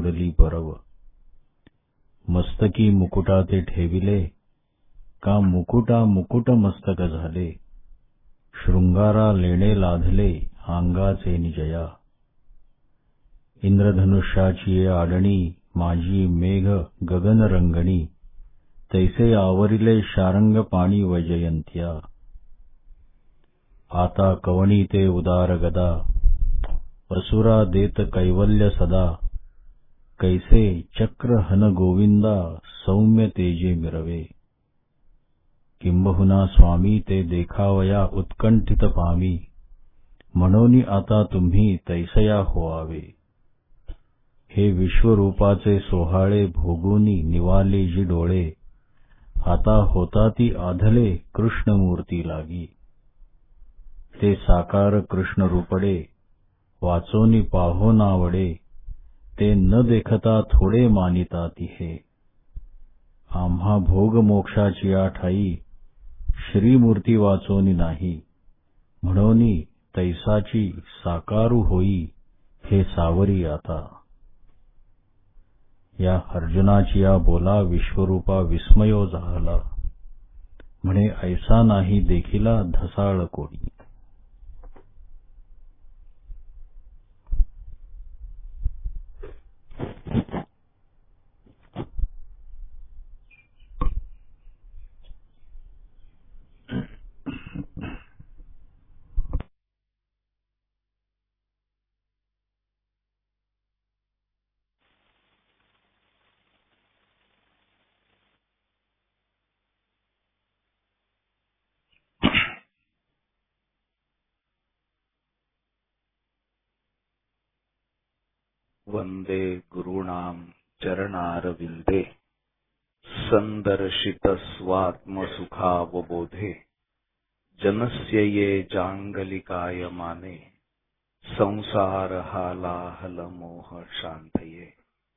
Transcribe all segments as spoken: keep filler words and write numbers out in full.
जोडली परव. मस्तकी मुकुटा ते ठेविले, का मुकुटा मुकुट मस्तक झाले. शृंगारा लेणे लाधले, अंगाचे निजया. इंद्रधनुष्याची आडणी, माझी मेघ गगन रंगणी. तैसे आवरिले शारंग पाणी वैजयंत्या. आता कवणी ते उदार गदा, असुरा देत कैवल्य सदा. कैसे चक्र हन गोविंदा, सौम्य तेजे मिरवे. किंबहुना स्वामी ते देखावया उत्कंठित पामी. म्हणून आता तुम्ही तैसया होवावे. हे विश्वरूपाचे सोहाळे भोगुनी निवाले जी डोळे. आता होता ती आधले कृष्णमूर्ती लागी. ते साकार कृष्ण रूपडे, वाचोनी पाहो नावडे. ते न देखता थोडे मानिता तिहे. आम्हा भोग मोक्षाची आठाई, श्रीमूर्ती वाचोनी नाही. म्हणून तैसाची साकारू होई, हे सावरी आता. या अर्जुनाची या बोला विश्वरूपा विस्मयो झाला. म्हणे ऐसा नाही देखिला धसाळ कोणी. वंदे गुरूणां चरणारविंदे, संदर्शित स्वात्मसुखावबोधे. जनस्य ये जांगलिकायमाने, संसार हालाहल मोह शांतये.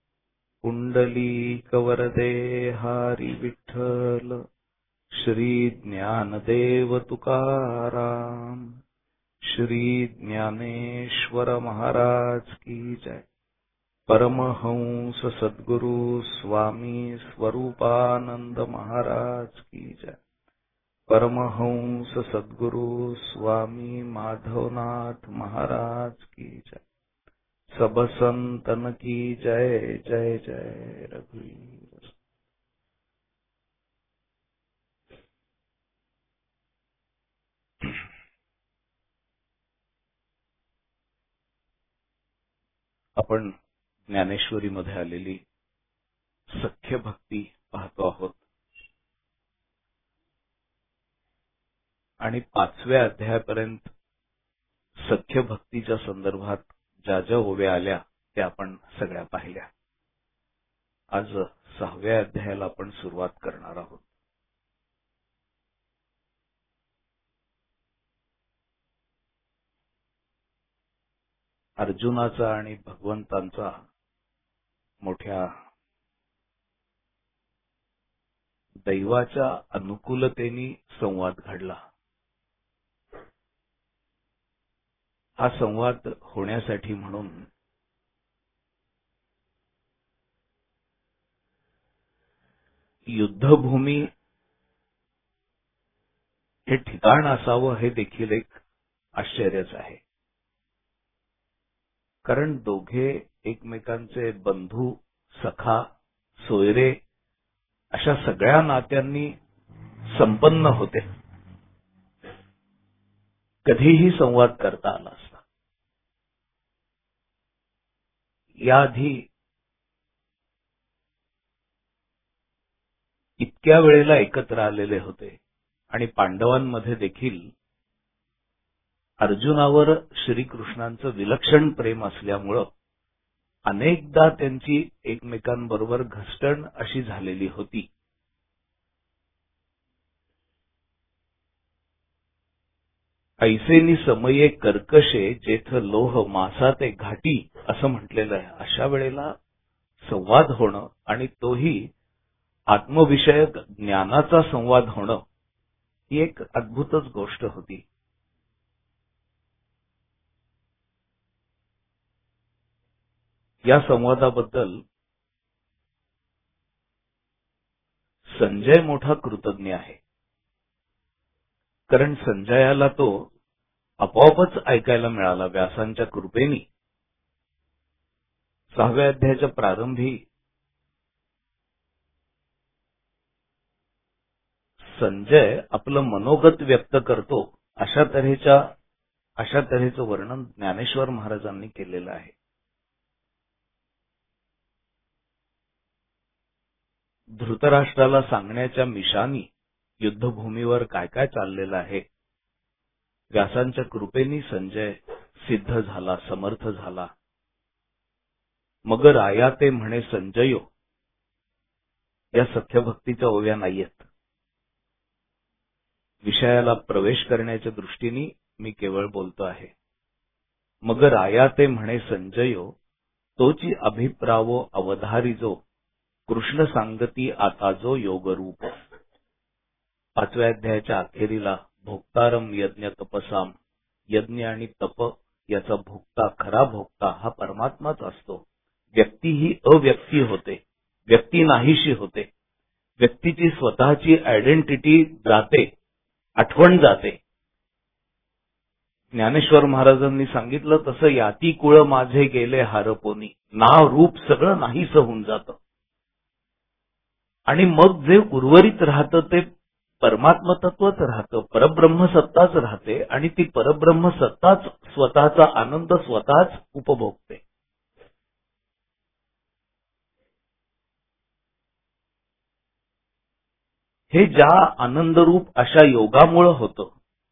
कुंडलीकवरदे हरी विठ्ठल, श्री ज्ञानदेव तुकाराम. श्री ज्ञानेश्वर महाराज की जय. परमहंस सद्गुरु स्वामी स्वरूपानंद महाराज की जय. परमहंस सद्गुरु स्वामी माधवनाथ महाराज की जय. सब संतन की जय. जय जय रघुवीर. आपण ज्ञानेश्वरी मध्ये आलेली सख्य भक्ती पाहतो आहोत आणि पाचव्या अध्यायापर्यंत सख्य भक्तीच्या संदर्भात ज्या ज्या ओव्या आल्या त्या आपण सगळ्या पाहिल्या. आज सहाव्या अध्यायाला आपण सुरुवात करणार आहोत. अर्जुनाचा आणि भगवंतांचा मोठ्या दैवाच्या अनुकूलतेने संवाद घडला. हा संवाद होण्यासाठी म्हणून युद्धभूमी हे ठिकाण असावं हे देखील एक आश्चर्यच आहे. कारण दोघे एकमेकांचे बंधू, सखा, सोयरे अशा सगळ्या नात्यांनी संपन्न होते. कधीही संवाद करता आला असता. याआधी इतक्या वेळेला एकत्र आलेले होते आणि पांडवांमध्ये देखील अर्जुनावर श्रीकृष्णांचं विलक्षण प्रेम असल्यामुळं अनेकदा त्यांची एकमेकांबरोबर घसटण अशी झालेली होती. ऐसेनी समये कर्कशे जेथ लोह मासा ते घाटी असं म्हटलेलं आहे. अशा वेळेला संवाद होणं आणि तोही आत्मविषयक ज्ञानाचा संवाद होणं ही एक अद्भुतच गोष्ट होती. या संवादाबद्दल संजय मोठा कृतज्ञ आहे. कारण संजयाला तो आपोआपच ऐकायला मिळाला व्यासांच्या कृपेने. सहाव्या अध्यायाच्या प्रारंभी संजय आपलं मनोगत व्यक्त करतो अशा तऱ्हेच्या अशा तऱ्हेचं वर्णन ज्ञानेश्वर महाराजांनी केलेलं आहे. धृतराष्ट्राला सांगण्याच्या मिशानी युद्धभूमीवर काय काय चाललेलं आहे, व्यासांच्या कृपेने संजय सिद्ध झाला, समर्थ झाला. मग राया ते म्हणे संजयो, या सख्यभक्तीच्या ओव्या नाहीयेत. विषयाला प्रवेश करण्याच्या दृष्टीने मी केवळ बोलतो आहे. मग राया ते म्हणे संजयो, तोची अभिप्रावो अवधारिजो, कृष्ण सांगती आता जो योगरूप. पाचव्या अध्यायाच्या अखेरीला भोक्तारम यज्ञ तपसाम, यज्ञ आणि तप याचा भोक्ता, खरा भोक्ता हा परमात्माच असतो. व्यक्ती ही अव्यक्ती होते, व्यक्ती नाहीशी होते. व्यक्तीची स्वतःची आयडेंटिटी जाते, आठवण जाते. ज्ञानेश्वर महाराजांनी सांगितलं तसं याती कुळ माझे गेले हारपोनी, नाव रूप सगळं नाहीस होऊन जातं. आणि मग जे उर्वरित राहतं ते परमात्म तत्वच राहतं, परब्रह्म सत्ताच राहते. आणि ती परब्रह्म सत्ताच स्वतःचा आनंद स्वतःच उपभोगते. हे ज्या आनंदरूप अशा योगामुळे होतं,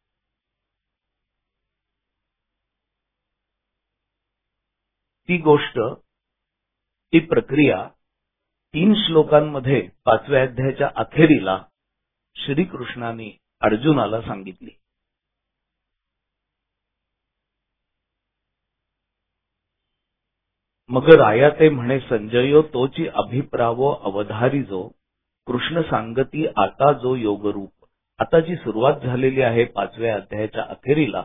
ती गोष्ट, ती प्रक्रिया तीन श्लोकांमध्ये पाचव्या अध्यायाच्या अखेरीला श्रीकृष्णाने अर्जुनाला सांगितली. मग राया ते म्हणे संजयो, तोची अभिप्रावो अवधारिजो, कृष्ण सांगती आता जो योगरूप. आता जी सुरुवात झालेली आहे पाचव्या अध्यायाच्या अखेरीला,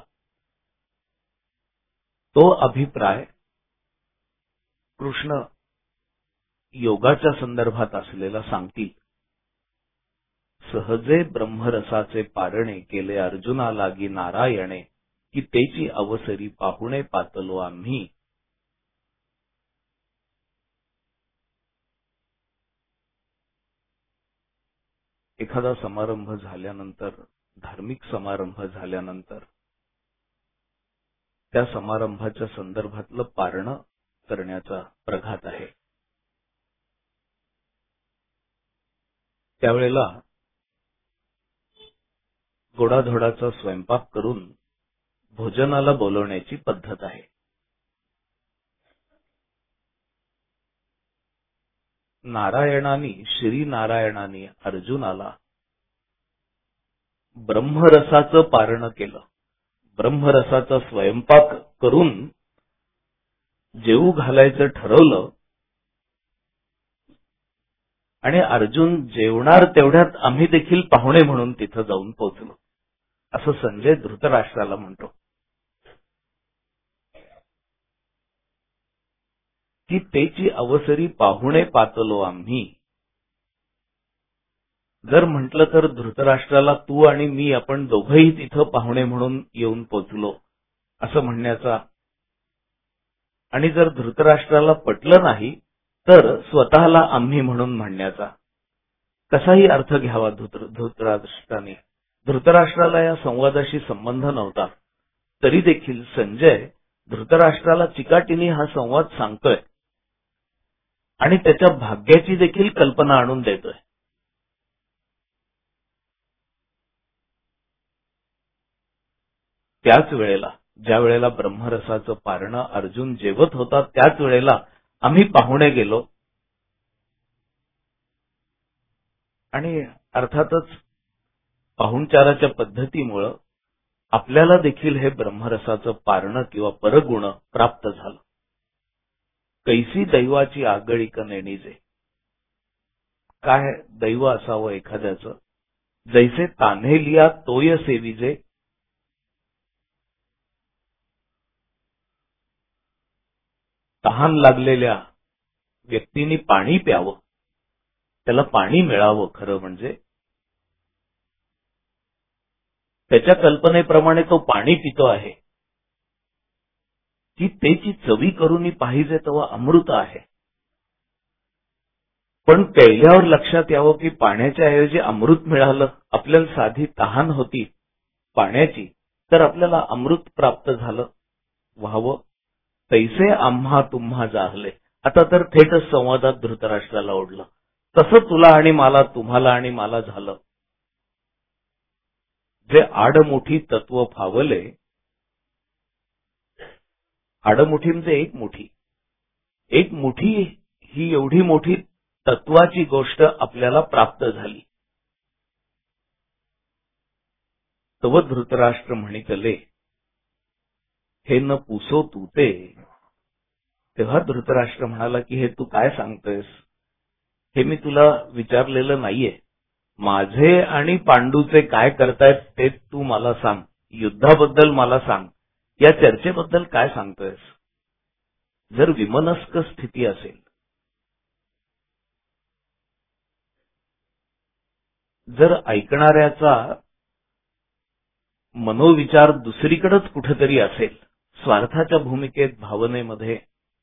तो अभिप्राय कृष्ण योगाच्या संदर्भात असलेला सांगतील. सहजे ब्रह्मरसाचे पारणे केले अर्जुना लागी नारायणे, की तेची अवसरी पाहुणे पातलो आम्ही. एखादा समारंभ झाल्यानंतर, धार्मिक समारंभ झाल्यानंतर त्या समारंभाच्या संदर्भातलं पारणं करण्याचा प्रघात आहे. त्यावेळेला गोडाधोडाचा स्वयंपाक करून भोजनाला बोलवण्याची पद्धत आहे. नारायणानी, श्री नारायणानी अर्जुनाला ब्रह्मरसाचं पारण केलं. ब्रह्मरसाचा स्वयंपाक करून जेवू घालायचं ठरवलं. आणि अर्जुन जेवणार तेवढ्यात आम्ही देखील पाहुणे म्हणून तिथं जाऊन पोहोचलो, असं संजय धृतराष्ट्राला म्हणतो. की तेची अवसरी पाहुणे पातलो आम्ही. जर म्हटलं तर धृतराष्ट्राला तू आणि मी आपण दोघंही तिथं पाहुणे म्हणून येऊन पोचलो असं म्हणण्याचा, आणि जर धृतराष्ट्राला पटलं नाही तर स्वतःला आम्ही म्हणून म्हणण्याचा कसाही अर्थ घ्यावा धृतराष्ट्राने. धृतराष्ट्राला या संवादाशी संबंध नव्हता, तरी देखील संजय धृतराष्ट्राला चिकाटीने हा संवाद सांगतोय आणि त्याच्या भाग्याची देखील कल्पना आणून देतोय. त्याच वेळेला, ज्या वेळेला ब्रह्मरसाचं पारणं अर्जुन जेवत होता, त्याच वेळेला आम्ही पाहुणे गेलो. आणि अर्थातच पाहुणचाराच्या पद्धतीमुळं आपल्याला देखील हे ब्रह्मरसाचं पारणं किंवा परगुण प्राप्त झालं. कैसी दैवाची आगळीक नेणीजे. काय दैव असावं एखाद्याचं, जैसे तान्हे लिया तोय सेविजे. तहान लागलेल्या व्यक्तीने पाणी प्यावं, त्याला पाणी मिळावं, खरं म्हणजे त्याच्या कल्पनेप्रमाणे तो पाणी पितो आहे, ती त्याची चवी करून पाहिजे तेव्हा अमृत आहे. पण प्यायल्यावर लक्षात यावं की पाण्याच्या ऐवजी अमृत मिळालं. आपल्याला साधी तहान होती पाण्याची, तर आपल्याला अमृत प्राप्त झालं. व्हावं तैसे आम्हा तुम्हा जाहले. आता तर थेटच संवादात धृतराष्ट्राला ओढलं. तसं तुला आणि मला, तुम्हाला आणि मला झालं. जे आडमुठी तत्व फावले, आडमुठी म्हणजे एक मुठी, एक मुठी ही एवढी मोठी तत्वाची गोष्ट आपल्याला प्राप्त झाली. तव धृतराष्ट्र म्हणितले, हे न पुसो तू ते. तेव्हा धृतराष्ट्र म्हणाला की हे तू काय सांगतोयस, हे मी तुला विचारलेलं नाहीये. माझे आणि पांडूचे काय करतायत ते तू मला सांग. युद्धाबद्दल मला सांग. या चर्चेबद्दल काय सांगतोयस. जर विमनस्क स्थिती असेल, जर ऐकणाऱ्याचा मनोविचार दुसरीकडेच कुठेतरी असेल, स्वार्थाच्या भूमिकेत, भावनेमध्ये,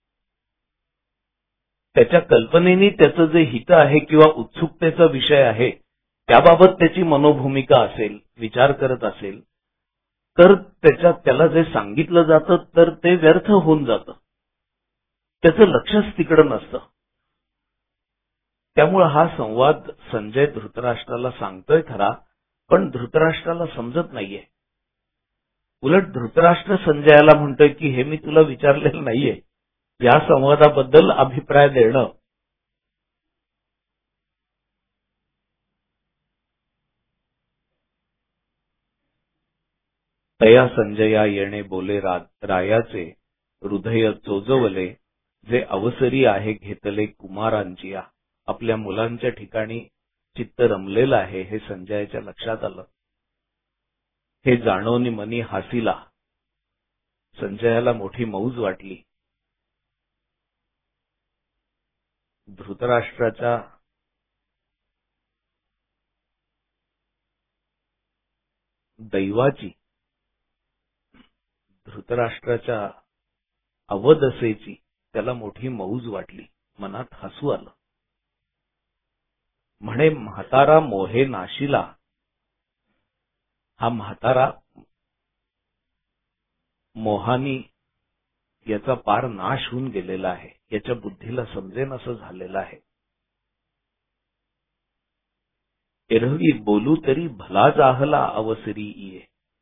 त्याच्या कल्पनेनी त्याचं जे हित आहे किंवा उत्सुकतेचा विषय आहे त्याबाबत त्याची मनोभूमिका असेल, विचार करत असेल, तर त्याच्या त्याला जे सांगितलं जातं तर ते व्यर्थ होऊन जातं. त्याचं लक्षच तिकडे नसतं. त्यामुळे हा संवाद संजय धृतराष्ट्राला सांगतोय खरा, पण धृतराष्ट्राला समजत नाहीये. उलट धृतराष्ट्र संजयाला म्हणतोय की हे मी तुला विचारलेलं नाहीये, या संवादाबद्दल अभिप्राय देणं. तया संजया येणे बोले रायाचे, हृदय चोजवले, जे अवसरी आहे घेतले कुमारांचिया. आपल्या मुलांच्या ठिकाणी चित्त रमलेलं आहे हे संजयाच्या लक्षात आलं. हे जाणोनी मनी हासिला. संजयाला मोठी मौज वाटली. धृतराष्ट्राच्या दैवाची, धृतराष्ट्राच्या अवदसेची त्याला मोठी मौज वाटली. मनात हसू आलं. म्हणे म्हातारा मोहे नाशिला. हा म्हातारा मोहानी याचा पार नाश होऊन गेलेला आहे. याच्या बुद्धीला समजेन असं झालेलं आहे. एरवी बोलू तरी भला जाहला अवसरी ये.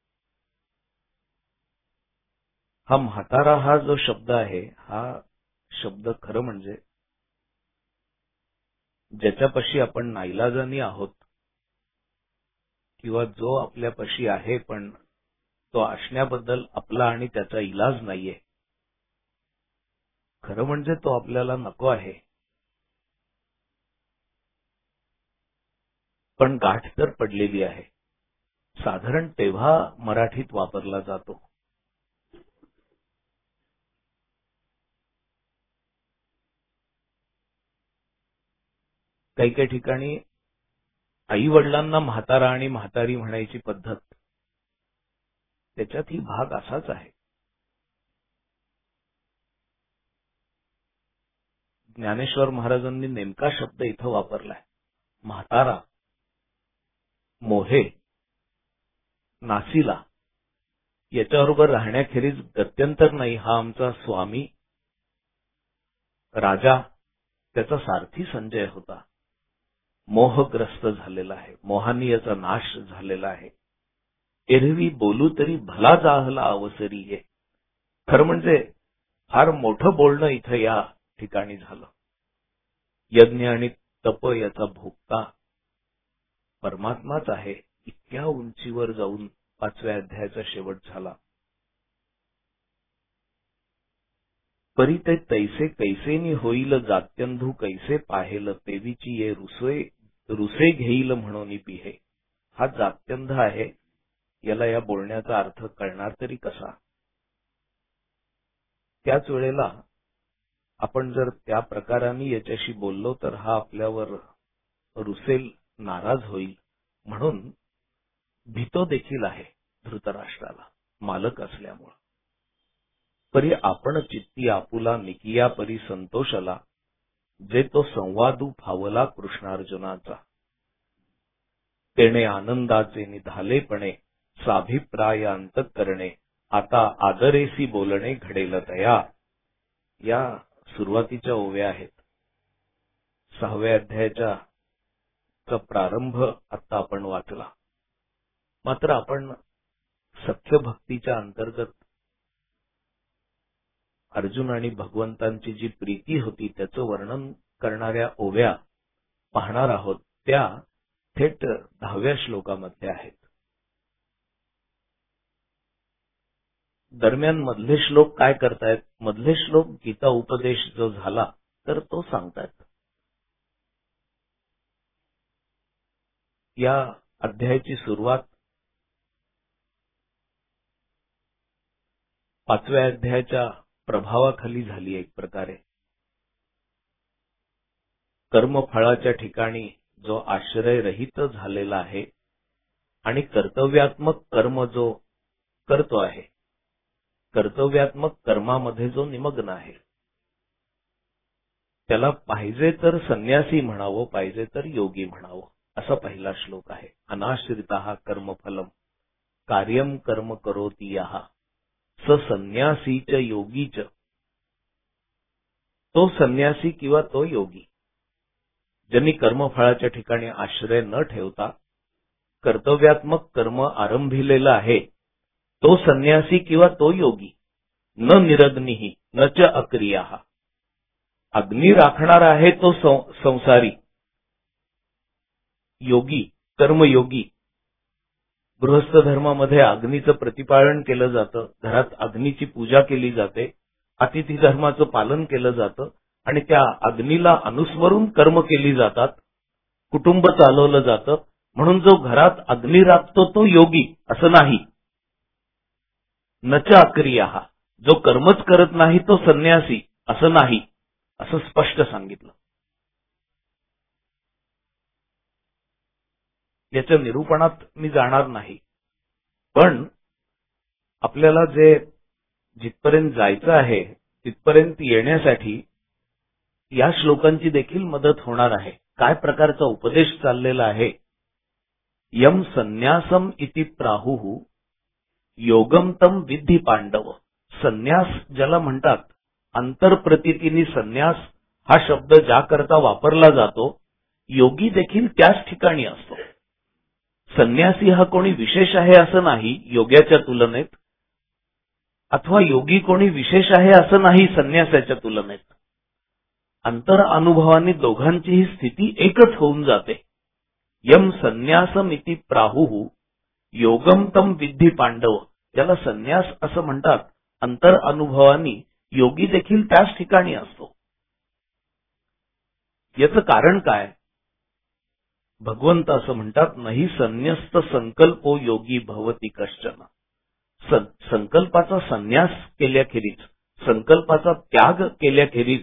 हा म्हातारा हा जो शब्द आहे, हा शब्द खरं म्हणजे ज्याच्यापाशी आपण नाईलाजानी आहोत किंवा जो आपल्यापाशी आहे पण तो असण्याबद्दल आपला आणि त्याचा इलाज नाहीये. खरं म्हणजे तो आपल्याला नको आहे, पण गाठ तर पडलेली आहे. साधारण तेव्हा मराठीत वापरला जातो. काही काही ठिकाणी आई वडिलांना म्हातारा आणि म्हातारी म्हणायची पद्धत, त्याच्यात ही भाग असाच आहे. ज्ञानेश्वर महाराजांनी नेमका शब्द इथं वापरलाय. म्हातारा, मोहे, नासिला याच्याबरोबर राहण्याखेरीज गत्यंतर नाही. हा आमचा स्वामी राजा, त्याचा सारथी संजय होता. मोहग्रस्त झालेला आहे. मोहानी याचा नाश झालेला आहे. एरवी बोलू तरी भला जाहला अवसरी ये. खरं म्हणजे फार मोठं बोलणं इथं या ठिकाणी झालं. यज्ञ आणि तप याचा भोगता परमात्माच आहे. इतक्या उंचीवर जाऊन पाचव्या अध्यायाचा शेवट झाला. परी ते तैसे कैसेनी होईल जात्यंधू कैसे पाहेल तेवीची ये रुसे रुसे घेईल म्हणून पिहे. हा जात्यंध आहे, याला या बोलण्याचा अर्थ कळणार तरी कसा. त्याच वेळेला आपण जर त्या प्रकाराने याच्याशी बोललो तर हा आपल्यावर रुसेल, नाराज होईल, म्हणून भीतो देखील आहे धृतराष्ट्राला मालक असल्यामुळे. परी आपण चित्ती आपुला निकिया परी संतोषला, जे तो संवादू फावला कृष्णार्जुनाचा. तेने आनंदाचे निधालेपणे, साभिप्राय अंतःकरणे, आता आदरेसी बोलणे घडेल तया. या सुरुवातीच्या ओव्या आहेत. सहाव्या अध्यायाचा चा प्रारंभ आता आपण वाचला. मात्र आपण सख्य भक्तीच्या अंतर्गत अर्जुन आणि भगवंतांची जी प्रीती होती त्याचं वर्णन करणाऱ्या ओव्या पाहणार आहोत. त्या थेट दहाव्या श्लोकामध्ये आहेत. दरम्यान मधले श्लोक काय करतायत? मधले श्लोक गीता उपदेश जो झाला तर तो सांगतायत. या अध्यायाची सुरुवात पाचव्या अध्यायाच्या प्रभावाखाली झाली. एक प्रकारे कर्मफळाच्या ठिकाणी जो आश्रय रहित झालेला आहे आणि कर्तव्यात्मक कर्म जो करतो आहे, कर्तव्यात्मक कर्मामध्ये जो निमग्न आहे, त्याला पाहिजे तर संन्यासी म्हणावं, पाहिजे तर योगी म्हणावं, असा पहिला श्लोक आहे. अनाश्रितः कर्मफलम कार्यम कर्म करोति यः स संन्यासी च योगी च. तो संन्यासी किंवा तो योगी ज्यांनी कर्मफळाच्या ठिकाणी आश्रय न ठेवता कर्तव्यात्मक कर्म आरंभिलेलं आहे, तो संन्यासी किंवा तो योगी. न निरग्निही न च अक्रियाः. अग्नी राखणारा आहे तो संसारी योगी, कर्मयोगी. गृहस्थ धर्मामध्ये अग्नीचं प्रतिपालन केलं जातं, घरात अग्नीची पूजा केली जाते, अतिथी धर्माचं पालन केलं जातं आणि त्या अग्नीला अनुस्मरून कर्म केली जातात, कुटुंब चालवलं जातं. म्हणून जो घरात अग्नी राखतो तो योगी असं नाही. न च अक्रियाः. जो कर्मच करत नाही तो संन्यासी असं नाही, असं स्पष्ट सांगितलं. याच्या निरूपणात मी जाणार नाही, पण आपल्याला जे जिथपर्यंत जायचं आहे तिथपर्यंत येण्यासाठी या श्लोकांची देखील मदत होणार आहे. काय प्रकारचा उपदेश चाललेला आहे? यम संन्यासम इति प्राहुः योगम तम विद्धी पांडव. संन्यास ज्याला म्हणतात, अंतरप्रतीतीने संन्यास हा शब्द ज्याकरता वापरला जातो, योगी देखील त्याच ठिकाणी असतो. संन्यासी हा कोणी विशेष आहे असं नाही योग्याच्या तुलनेत, अथवा योगी कोणी विशेष आहे असं नाही संन्यासाच्या तुलनेत. अंतर अनुभवाने दोघांचीही स्थिती एकच होऊन जाते. यम संन्यासमिति प्राहुः योगम तम विद्धी पांडव. ज्याला संन्यास असं म्हणतात, अंतर अनुभवाने योगी देखील त्याच ठिकाणी असतो. याचं कारण काय? भगवंत असं म्हणतात, नाही संन्यस्त संकल्पो योगी भवती कश्चन. संकल्पाचा संन्यास केल्याखेरीज, संकल्पाचा त्याग केल्याखेरीज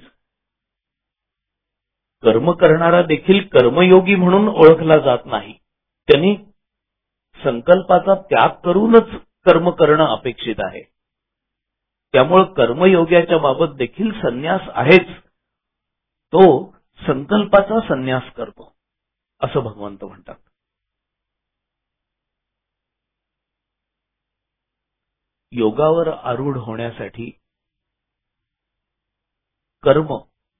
कर्म करणारा देखील कर्मयोगी म्हणून ओळखला जात नाही. त्यांनी संकल्पाचा त्याग करूनच कर्म करणं अपेक्षित आहे. त्यामुळे कर्मयोग्याच्या बाबत देखील संन्यास आहेच. तो संकल्पाचा संन्यास करतो असं भगवंत म्हणतात. योगावर आरूढ होण्यासाठी कर्म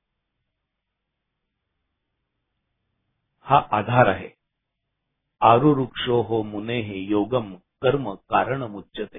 हा आधार आहे. आरुरुक्षो हो मुनेः योगम कर्म कारणमुच्यते.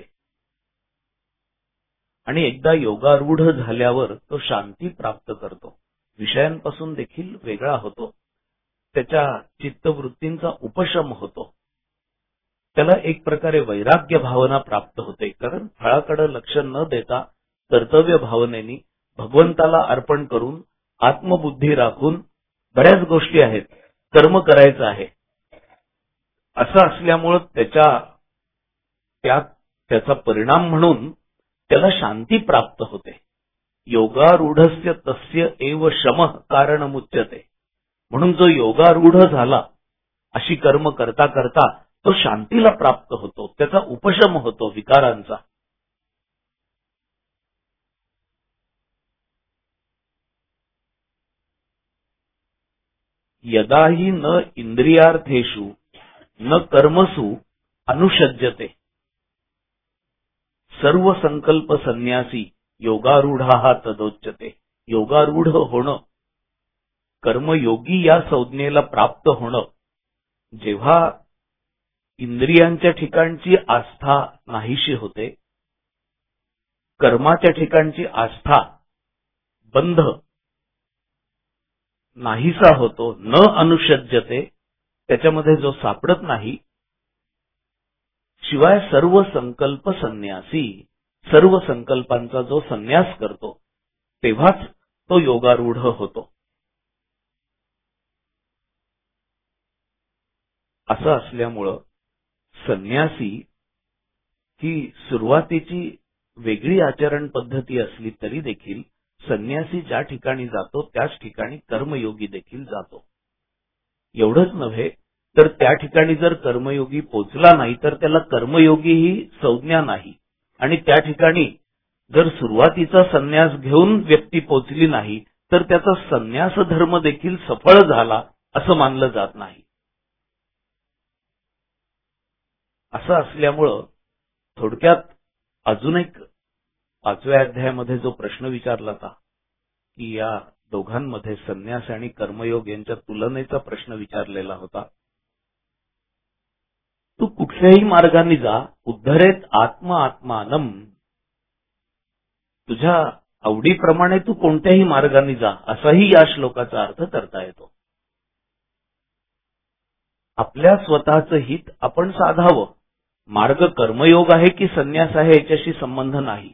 आणि एकदा योगारूढ झाल्यावर तो शांती प्राप्त करतो, विषयांपासून देखील वेगळा होतो, त्याच्या चित्तवृत्तींचा उपशम होतो, त्याला एक प्रकारे वैराग्य भावना प्राप्त होते. कारण फळाकडे लक्ष न देता कर्तव्य भावनेने भगवंताला अर्पण करून आत्मबुद्धी राखून बऱ्याच गोष्टी आहेत, कर्म करायचं आहे असं असल्यामुळे त्याच्या त्या त्याचा परिणाम म्हणून त्याला शांती प्राप्त होते. योगारूढस्य तस्य एव शमः कारणमुच्यते. म्हणून जो योगारूढ झाला अशी कर्म करता करता तो शांतीला प्राप्त होतो, त्याचा उपशम होतो विकारांचा. यदाही न इंद्रियार्थेषु न कर्मसु अनुषज्यते सर्व संकल्प संन्यासी योगारूढा तदोच्यते. योगारूढ होणं, कर्मयोगी या संज्ञेला प्राप्त होणं, जेव्हा इंद्रियांच्या ठिकाणची आस्था नाहीशी होते, कर्माच्या ठिकाणची आस्था बंध नाहीसा होतो, न अनुषज्यते, त्याच्यामध्ये जो सापडत नाही, शिवाय सर्व संकल्प संन्यासी, सर्व संकल्पांचा जो संन्यास करतो, तेव्हाच तो योगारूढ होतो. असं असल्यामुळं संन्यासी ही सुरुवातीची वेगळी आचरण पद्धती असली तरी देखील संन्यासी ज्या ठिकाणी जातो त्याच ठिकाणी कर्मयोगी देखील जातो. एवढंच नव्हे तर त्या ठिकाणी जर कर्मयोगी पोचला नाही तर त्याला कर्मयोगी ही संज्ञा नाही, आणि त्या ठिकाणी जर सुरुवातीचा संन्यास घेऊन व्यक्ती पोचली नाही तर त्याचा संन्यास धर्म देखील सफळ झाला असं मानलं जात नाही. असं असल्यामुळं थोडक्यात अजून एक पाचव्या अध्यायामध्ये जो प्रश्न विचारला होता की या दोघांमध्ये संन्यास आणि कर्मयोग यांच्या तुलनेचा प्रश्न विचारलेला होता. तू कुठल्याही मार्गाने जा, उद्धरेत आत्म आत्मानम, तुझ्या आवडीप्रमाणे तू कोणत्याही मार्गाने जा, असाही या श्लोकाचा अर्थ करता येतो. आपल्या स्वतःचं हित आपण साधावं. मार्ग कर्मयोग आहे की संन्यास आहे याच्याशी संबंध नाही.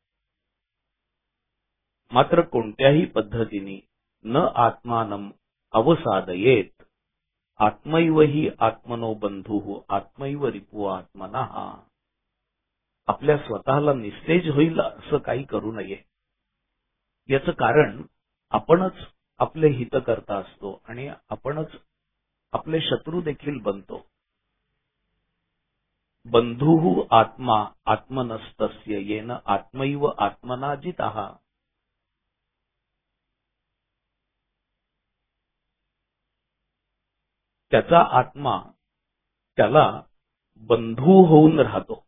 मात्र कोणत्याही पद्धतीने न आत्मानम अवसादयेत, आत्मैव हि आत्मनो बंधुः आत्मैव रिपु आत्मनः. आपल्या स्वतःला निस्तेज होईल असं काही करू नये. याचं कारण आपणच आपले हित करता असतो आणि आपणच आपले शत्रू देखील बनतो. बंधुः आत्मा आत्मनस्तस्य येन आत्मैव आत्मना जितः. त्याचा आत्मा त्याला बंधू होऊन राहतो,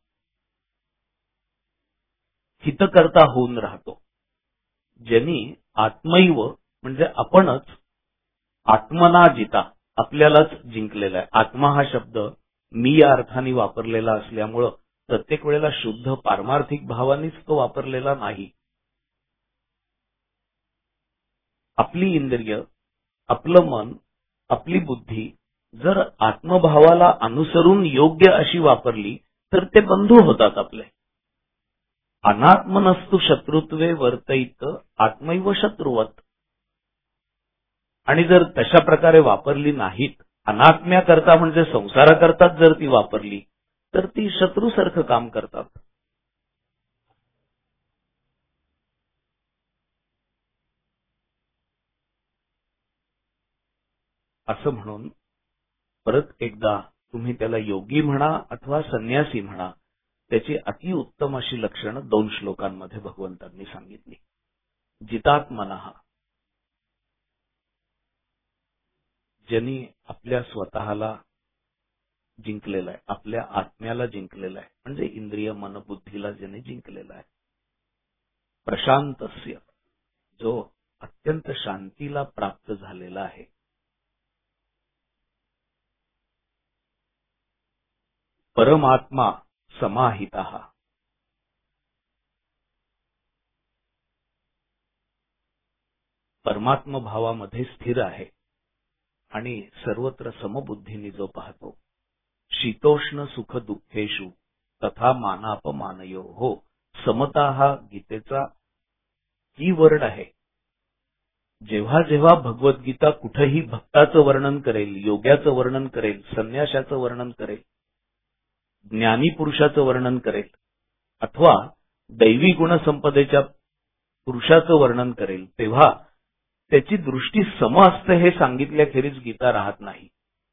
हितकर्ता होऊन राहतो. ज्यांनी आत्मैव म्हणजे आपणच आत्मना जिता, आपल्यालाच जिंकलेला आहे. आत्मा हा शब्द मी या अर्थाने वापरलेला असल्यामुळं प्रत्येक वेळेला शुद्ध पारमार्थिक भावानेच तो वापरलेला नाही. आपली इंद्रिय, आपलं मन, आपली बुद्धी जर आत्मभावाला अनुसरून योग्य अशी वापरली तर ते बंधू होतात आपले. अनात्मनस्तु शत्रुत्वे वर्तयित आत्मैव शत्रुवत. आणि जर तशा प्रकारे वापरली नाहीत, अनात्म्याकरता म्हणजे संसाराकरताच जर ती वापरली तर ती शत्रूसारखं काम करतात. असं म्हणून परत एकदा तुम्ही त्याला योगी म्हणा अथवा संन्यासी म्हणा, त्याची अतिउत्तम अशी लक्षणं दोन श्लोकांमध्ये भगवंतांनी सांगितली. जितात्मनः, ज्यांनी आपल्या स्वतःला जिंकलेला आहे, आपल्या आत्म्याला जिंकलेला आहे, म्हणजे इंद्रिय मन बुद्धीला ज्यांनी जिंकलेला आहे. प्रशांतस्य, जो अत्यंत शांतीला प्राप्त झालेला आहे. परमात्मा समाहितः, परमात्म भावामध्ये स्थिर आहे आणि सर्वत्र समबुद्धीने जो पाहतो. शीतोष्ण सुख दुःखेषु तथा मानापमानयो हो. समता हा गीतेचा की वर्ड आहे. जेव्हा जेव्हा भगवद्गीता कुठेही भक्ताचं वर्णन करेल, योग्याचं वर्णन करेल, संन्याशाचं वर्णन करेल, ज्ञानी पुरुषाचं वर्णन करेल, अथवा दैवी गुणसंपदेच्या पुरुषाचं वर्णन करेल तेव्हा त्याची दृष्टी सम असते हे सांगितल्याखेरीज गीता राहत नाही.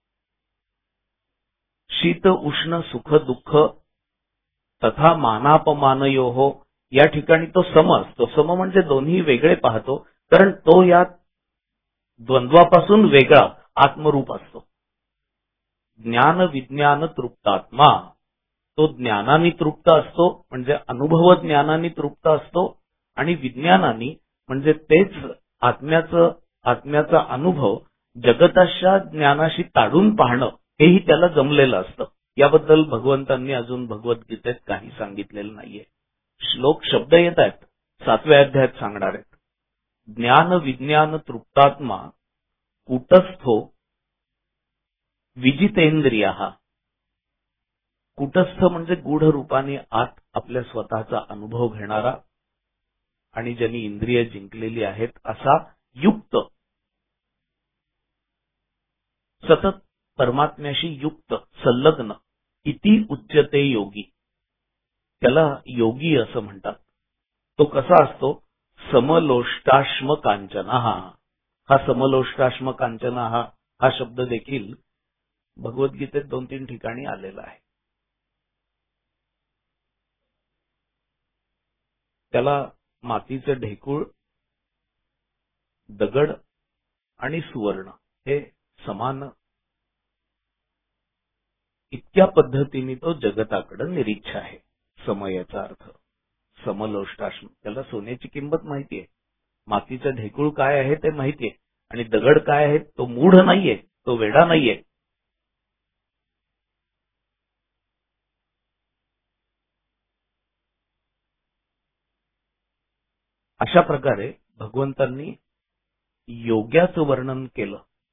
शीत उष्ण सुख दुःख तथा मानापमानयोः या ठिकाणी तो सम असतो. सम म्हणजे दोन्ही वेगळे पाहतो, कारण तो या द्वंद्वापासून वेगळा आत्मरूप असतो. ज्ञान विज्ञान तृप्तात्मा, तो ज्ञानाने तृप्त असतो म्हणजे अनुभव ज्ञानाने तृप्त असतो, आणि विज्ञानाने म्हणजे तेच आत्म्याचं आत्म्याचा अनुभव जगताच्या ज्ञानाशी ताडून पाहणं हेही त्याला जमलेलं असतं. याबद्दल भगवंतांनी अजून भगवद्गीतेत काही सांगितलेलं नाहीये. श्लोक शब्द येत आहेत, सातव्या अध्यायात सांगणार आहेत. ज्ञान विज्ञान तृप्तात्मा कूटस्थो विजितेंद्रियः. कूटस्थ म्हणजे गूढ रूपाने आत आपल्या स्वतःचा अनुभव घेणारा आणि ज्यांनी इंद्रिय जिंकलेली आहेत असा युक्त, सतत परमात्म्याशी युक्त संलग्न, इति उच्यते योगी. त्याला योगी असं म्हणतात. तो कसा असतो? समलोष्टाश्म कांचनः. हा समलोष्टाश्म कांचनः हा शब्द देखील भगवद्गीतेत दोन तीन ठिकाणी आलेला आहे. त्याला मातीचं ढेकूळ, दगड आणि सुवर्ण हे समान इतक्या पद्धतीने तो जगताकडे निरीक्ष आहे. समयाचा अर्थ समलोष्टाश्म. त्याला सोन्याची किंमत माहितीये, मातीचं ढेकूळ काय आहे ते माहितीये, आणि दगड काय आहे तो मूढ नाहीये, तो वेडा नाहीये. अशा प्रकारे भगवंतांनी योग्याचं वर्णन केलं.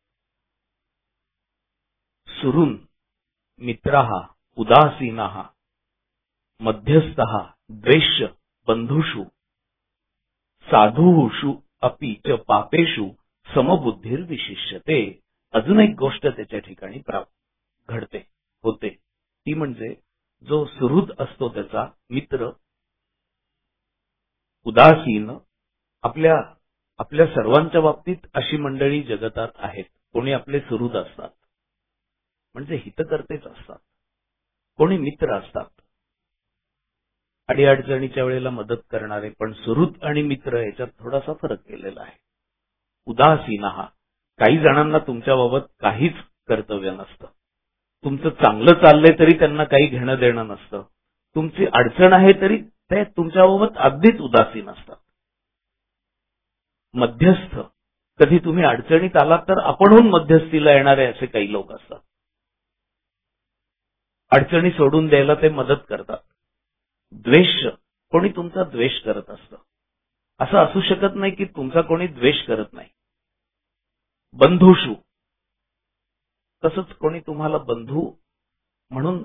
सुरून मित्रः उदासीनः मध्यस्थः द्वेष्य बंधुषु साधुषु अपि च पापेषु समबुद्धिर्विशिष्यते. अजून एक गोष्ट त्याच्या ठिकाणी प्राप्त घडते होते, ती म्हणजे जो सुहृद असतो त्याचा मित्र, उदासीन, आपल्या आपल्या सर्वांच्या बाबतीत अशी मंडळी जगतात आहेत. कोणी आपले सुहृद असतात म्हणजे हितकर्तेच असतात, कोणी मित्र असतात अडीअडचणीच्या वेळेला मदत करणारे. पण सुहृद आणि मित्र याच्यात थोडासा फरक केलेला आहे. उदासीनः, काही जणांना तुमच्याबाबत काहीच कर्तव्य नसतं. तुमचं चांगलं चाललंय तरी त्यांना काही घेणं देणं नसतं. तुमची अडचण आहे तरी ते तुमच्याबाबत अगदीच उदासीन असतात. मध्यस्थ, कधी तुम्ही अडचणीत आलात तर आपणहून मध्यस्थीला येणारे असे काही लोक असतात. अडचणी सोडून द्यायला ते मदत करतात. द्वेष, कोणी तुमचा द्वेष करत असतं. असं असू शकत नाही की तुमचा कोणी द्वेष करत नाही. बंधुषु, तसंच कोणी तुम्हाला बंधू म्हणून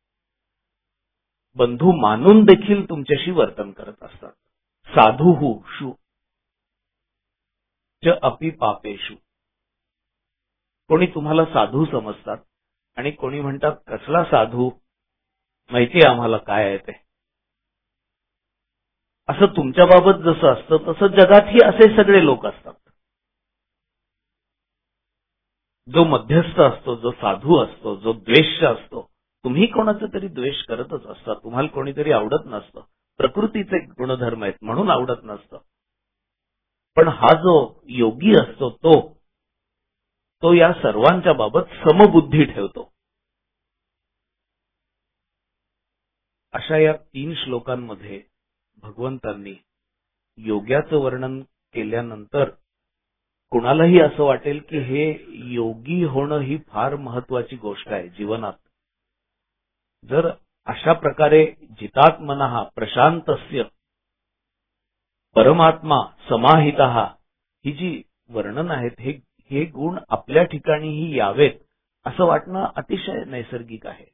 बंधू मानून देखील तुमच्याशी वर्तन करत असतात. साधुहु शु च अपि पापेषु, कोणी तुम्हाला साधू समजतात आणि कोणी म्हणतात कसला साधू, माहिती आम्हाला काय आहे ते. असं तुमच्याबाबत जसं असतं तसं जगातही असे सगळे लोक असतात. जो मध्यस्थ असतो, जो साधू असतो, जो द्वेष्य असतो, तुम्ही कोणाचा तरी द्वेष करतच असता. तुम्हाला कोणीतरी आवडत नसतं, प्रकृतीचे गुणधर्म आहेत म्हणून आवडत नसतं. पण हा जो योगी असतो तो तो या सर्वांच्या बाबत समबुद्धी ठेवतो. अशा या तीन श्लोकांमध्ये भगवंतांनी योग्याचं वर्णन केल्यानंतर कुणालाही असं वाटेल की हे योगी होणं ही फार महत्वाची गोष्ट आहे जीवनात. जर अशा प्रकारे जितात्मनः प्रशांतस्य परमात्मा समाहितः ही जी वर्णन आहेत हे हे गुण आपल्या ठिकाणीही यावेत असं वाटणं अतिशय नैसर्गिक आहे.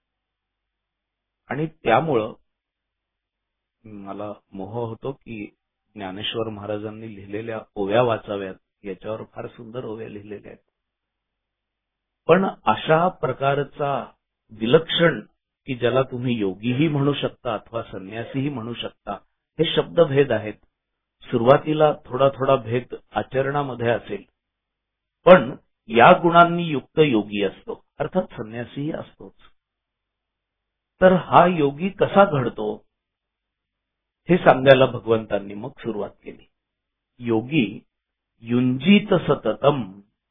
आणि त्यामुळं मला मोह होतो की ज्ञानेश्वर महाराजांनी लिहिलेल्या ओव्या वाचाव्यात. याच्यावर फार सुंदर ओव्या लिहिलेल्या आहेत. पण अशा प्रकारचा विलक्षण की ज्याला तुम्ही योगीही म्हणू शकता अथवा संन्यासीही म्हणू शकता, हे शब्दभेद आहेत. सुरुवातीला थोडा थोडा भेद आचरणामध्ये असेल, पण या गुणांनी युक्त योगी असतो, अर्थात संन्यासीही असतोच. तर हा योगी कसा घडतो हे सांगायला भगवंतांनी मग सुरुवात केली. योगी युंजीत सततम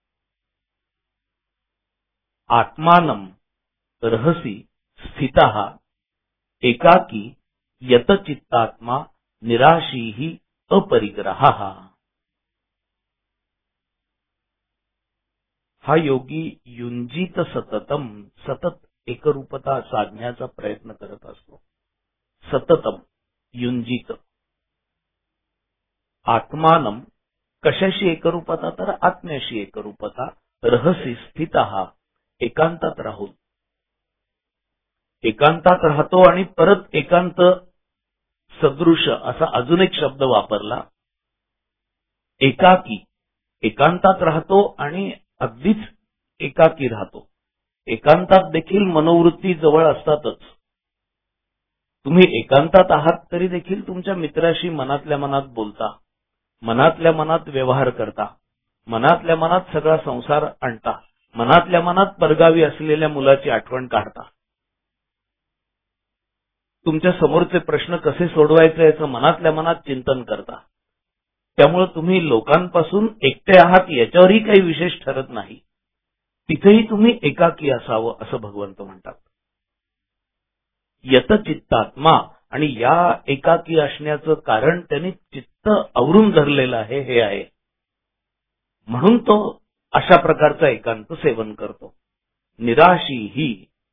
आत्मानं रहसी स्थितः एकाकी यतचित्तात्मा निराशीही अपरिग्रहः. हा योगी युंजीत सततम, सतत एकरूपता साधण्याचा प्रयत्न करत असतो. सततम युंजीत. आत्मानं, कशाशी एकरूपता, तर आत्म्याशी एकरूपता. रहसी स्थितः, एकांतात राहून. एकांतात राहतो आणि परत एकांत सदृश असा अजून एक शब्द वापरला. एकाकी, एकांतात राहतो आणि अगदीच एकाकी राहतो. एकांतात देखील मनोवृत्ती जवळ असतातच. तुम्ही एकांतात आहात तरी देखील तुमच्या मित्राशी मनातल्या मनात बोलता, मनातल्या मनात व्यवहार करता, मनातल्या मनात सगळा संसार आणता, मनातल्या मनात परगावी असलेल्या मुलाची आठवण काढता. तुमच्या समोरचे प्रश्न कसे सोडवायचे याचं मनातल्या मनात चिंतन करता. त्यामुळे तुम्ही लोकांपासून एकटे आहात याच्यावरही काही विशेष ठरत नाही. तिथेही तुम्ही एकाकी असावं असं भगवंत म्हणतात. यतचित्तात्मा, आणि या एकाकी असण्याचं कारण त्यांनी चित्त आवरून धरलेलं आहे हे आहे, म्हणून तो अशा प्रकारचा एकांत सेवन करतो. निराशी ही,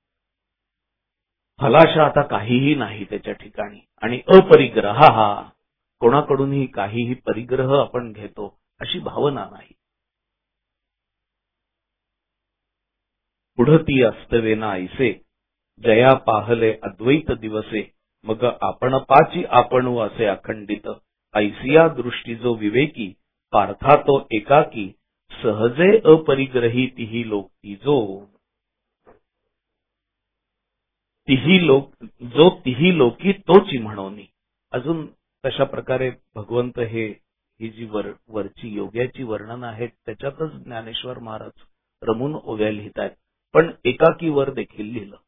फलाशा आता काहीही नाही त्याच्या ठिकाणी. आणि अपरिग्रह हा, कोणाकडूनही काहीही परिग्रह आपण घेतो अशी भावना नाही. पुढती अस्तवेना ऐसे जया पाहले अद्वैत दिवसे, मग आपण पाची आपणू असे अखंडित. ऐसिया दृष्टी जो विवेकी, पार्था तो एकाकी, सहजे अपरिग्रही तिही लोक तिजो. तिही लोक, जो तिही लोकी तोची म्हणोनी. अजून तशा प्रकारे भगवंत हे ही जी वर वरची योग्याची वर्णन आहेत त्याच्यातच ज्ञानेश्वर महाराज रमून ओव्या लिहित आहेत, पण एकाकी वर देखील लिहिलं.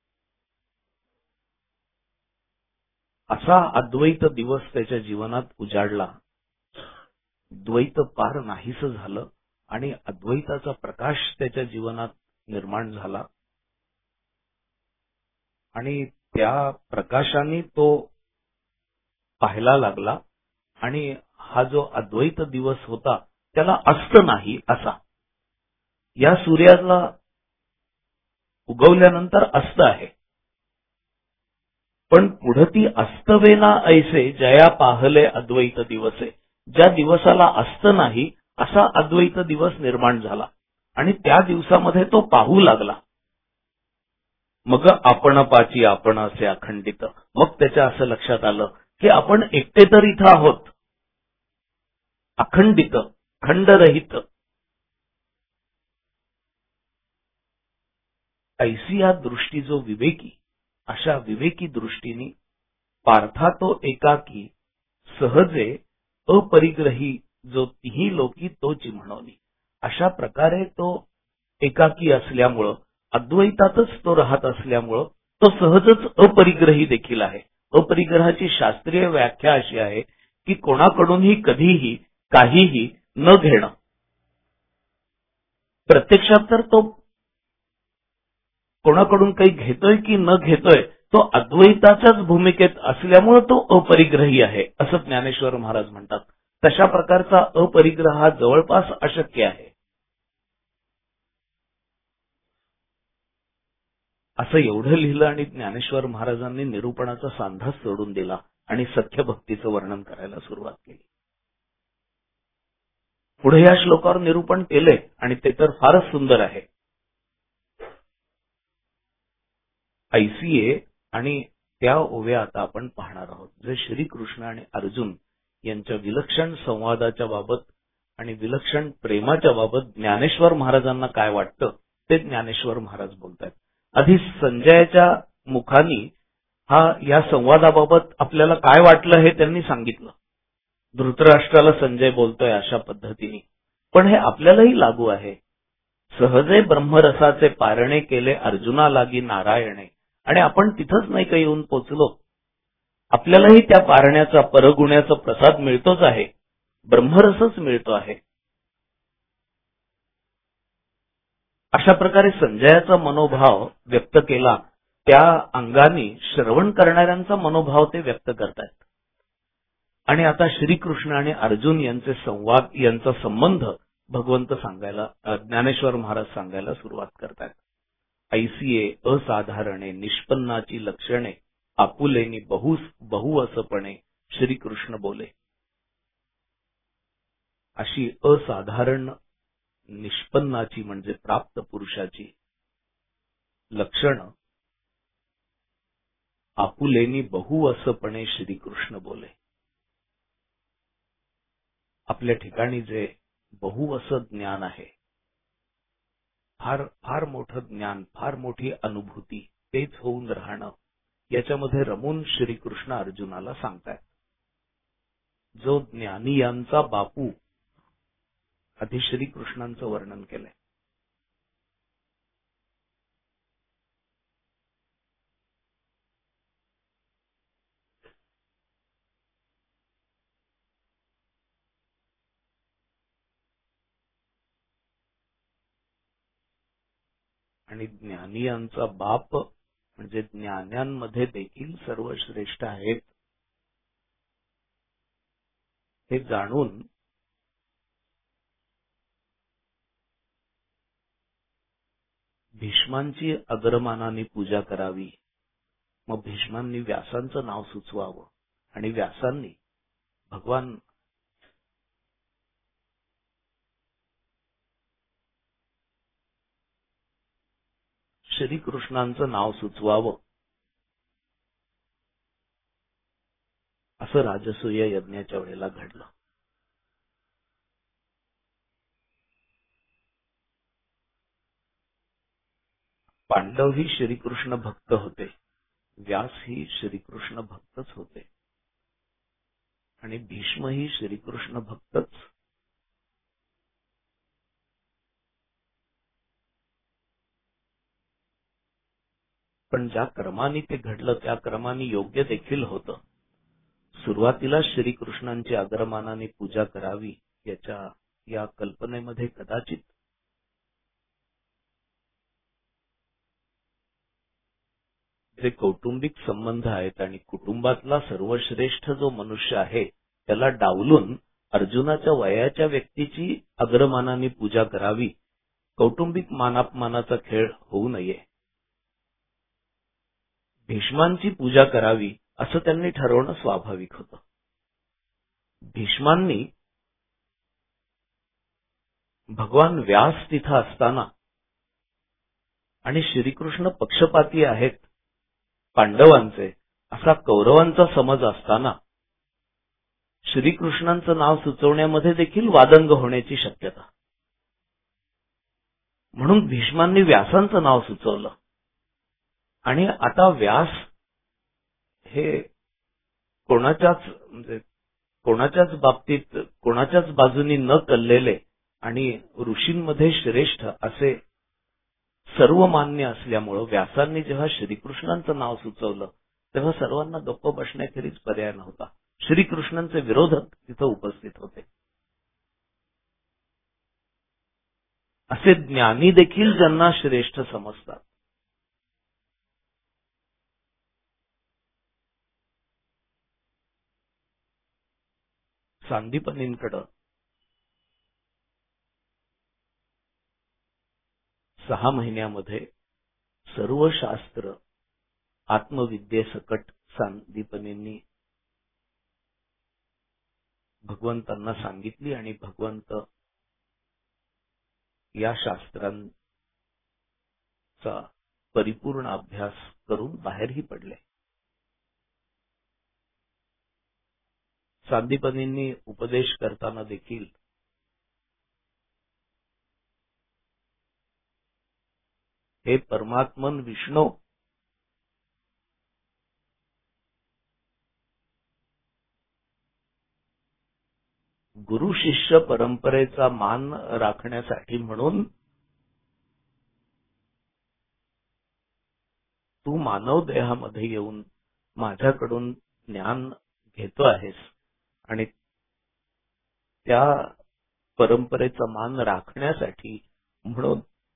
असा अद्वैत दिवस त्याच्या जीवनात उजाडला. द्वैत पार नाहीस झालं आणि अद्वैताचा प्रकाश त्याच्या जीवनात निर्माण झाला. आणि त्या प्रकाशाने तो पाहायला लागला. आणि हा जो अद्वैत दिवस होता त्याला अस्त नाही असा. या सूर्याला उगवल्यानंतर अस्त आहे, पण पुढती अस्तवेना ऐसे जया पाहले अद्वैत दिवसे. ज्या दिवसाला अस्त नाही असा अद्वैत दिवस निर्माण झाला आणि त्या दिवसामध्ये तो पाहू लागला. मग आपण पाची आपण असे अखंडित. मग त्याच्या असं लक्षात आलं की आपण एकटे तर इथं आहोत, अखंडित, खंडरहित. ऐसी या दृष्टी जो विवेकी, अशा विवेकी दृष्टीने पार्था तो एकाकी, सहजे अपरिग्रही जो तिही लोकी तोची म्हणोनी. अशा प्रकारे तो एकाकी असल्यामुळं, अद्वैतातच तो राहत असल्यामुळं तो सहजच अपरिग्रही देखील आहे. अपरिग्रहाची शास्त्रीय व्याख्या अशी आहे की कोणाकडूनही कधीही काहीही न घेणं. प्रत्यक्षात तर तो कोणाकडून काही घेतोय की न घेतोय तो अद्वैताच्याच भूमिकेत असल्यामुळे तो अपरिग्रही आहे असं ज्ञानेश्वर महाराज म्हणतात. तशा प्रकारचा अपरिग्रह हा जवळपास अशक्य आहे असं एवढं लिहिलं. आणि ज्ञानेश्वर महाराजांनी निरूपणाचा सांधाच सोडून दिला आणि सख्य भक्तीचं वर्णन करायला सुरुवात केली. पुढे या श्लोकावर निरूपण केले आणि ते तर फारच सुंदर आहे. ऐसीये, आणि त्या ओव्या आता आपण पाहणार आहोत जे श्रीकृष्ण आणि अर्जुन यांच्या विलक्षण संवादाच्या बाबत आणि विलक्षण प्रेमाच्या बाबत ज्ञानेश्वर महाराजांना काय वाटतं ते ज्ञानेश्वर महाराज बोलतात. आधी संजयाच्या मुखानी हा या संवादाबाबत आपल्याला काय वाटलं हे त्यांनी सांगितलं. धृतराष्ट्राला संजय बोलतोय अशा पद्धतीने, पण हे आपल्यालाही लागू आहे. सहजे ब्रह्मरसाचे पारणे केले अर्जुना लागी नारायणे, आणि आपण तिथंच नाही का येऊन पोचलो. आपल्यालाही त्या पारण्याचा परगुण्याचा प्रसाद मिळतोच आहे, ब्रह्मरसच मिळतो आहे. अशा प्रकारे संजयाचा मनोभाव व्यक्त केला, त्या अंगाने श्रवण करणाऱ्यांचा मनोभाव ते व्यक्त करतात. आणि आता श्रीकृष्ण आणि अर्जुन यांचे संवाद, यांचा संबंध भगवंत सांगायला, ज्ञानेश्वर महाराज सांगायला सुरुवात करतात. ऐसिये असाधारणे निष्पन्नाची लक्षणे, आपुलेनी बहु बहु असपणे श्रीकृष्ण बोले. अशी असाधारण निष्पन्नाची म्हणजे प्राप्त पुरुषाची लक्षण आपुलेनी बहु असपणे श्रीकृष्ण बोले. आपल्या ठिकाणी जे बहु असं ज्ञान आहे, फार फार मोठं ज्ञान, फार मोठी अनुभूती, तेच होऊन राहणं, याच्यामध्ये रमून श्रीकृष्ण अर्जुनाला सांगतात. जो ज्ञानी यांचा बापू, आधी श्रीकृष्णांचं वर्णन केलंय. आणि ज्ञानी यांचा बाप म्हणजे ज्ञान्यांमध्ये देखील सर्वश्रेष्ठ आहेत हे जाणून भीष्मांची अग्रमानाने पूजा करावी. मग भीष्मांनी व्यासांचं नाव सुचवावं, आणि व्यासांनी भगवान श्रीकृष्णांचं नाव सुचवावं, असं राजसूय यज्ञाच्या वेळेला घडलं. पांडव ही श्रीकृष्ण भक्त होते, व्यास ही श्रीकृष्ण भक्तच होते, आणि भीष्म ही श्रीकृष्ण भक्तच. पण ज्या क्रमाने ते घडलं त्या क्रमाने योग्य देखील होतं. सुरुवातीला श्रीकृष्णांची अग्रमानाने पूजा करावी याच्या या कल्पनेमध्ये कदाचित जे कौटुंबिक संबंध आहेत आणि कुटुंबातला सर्वश्रेष्ठ जो मनुष्य आहे त्याला डावलून अर्जुनाच्या वयाच्या व्यक्तीची अग्रमानाने पूजा करावी, कौटुंबिक मानापमानाचा खेळ होऊ नये. भीष्मांची पूजा करावी असं त्यांनी ठरवणं स्वाभाविक होतं. भीष्मांनी भगवान व्यास तिथं असताना आणि श्रीकृष्ण पक्षपाती आहेत पांडवांचे असा कौरवांचा समज असताना श्रीकृष्णांचं नाव सुचवण्यामध्ये देखील वादंग होण्याची शक्यता. म्हणून भीष्मांनी व्यासांचं नाव सुचवलं. आणि आता व्यास हे कोणाच्याच म्हणजे कोणाच्याच बाबतीत कोणाच्याच बाजूनी न कललेले आणि ऋषींमध्ये श्रेष्ठ असे सर्वमान्य असल्यामुळं व्यासांनी जेव्हा श्रीकृष्णांचं नाव सुचवलं तेव्हा सर्वांना गप्प बसण्याखेरीज पर्याय नव्हता. श्रीकृष्णांचे विरोधक तिथं उपस्थित होते. असे ज्ञानी देखील ज्यांना श्रेष्ठ समजतात, सांदीपनींकडं सहा महिन्यामध्ये सर्व शास्त्र आत्मविद्येसकट सांदीपनींनी भगवंतांना सांगितली आणि भगवंत या शास्त्रांचा परिपूर्ण अभ्यास करून बाहेरही पडले. सांदीपनींनी उपदेश करताना देखील हे परमात्मन विष्णू, गुरु शिष्य परंपरेचा मान राखण्यासाठी म्हणून तू मानव देहामध्ये येऊन माझ्याकडून ज्ञान घेतो आहेस आणि त्या परंपरेचा मान राखण्यासाठी म्हणून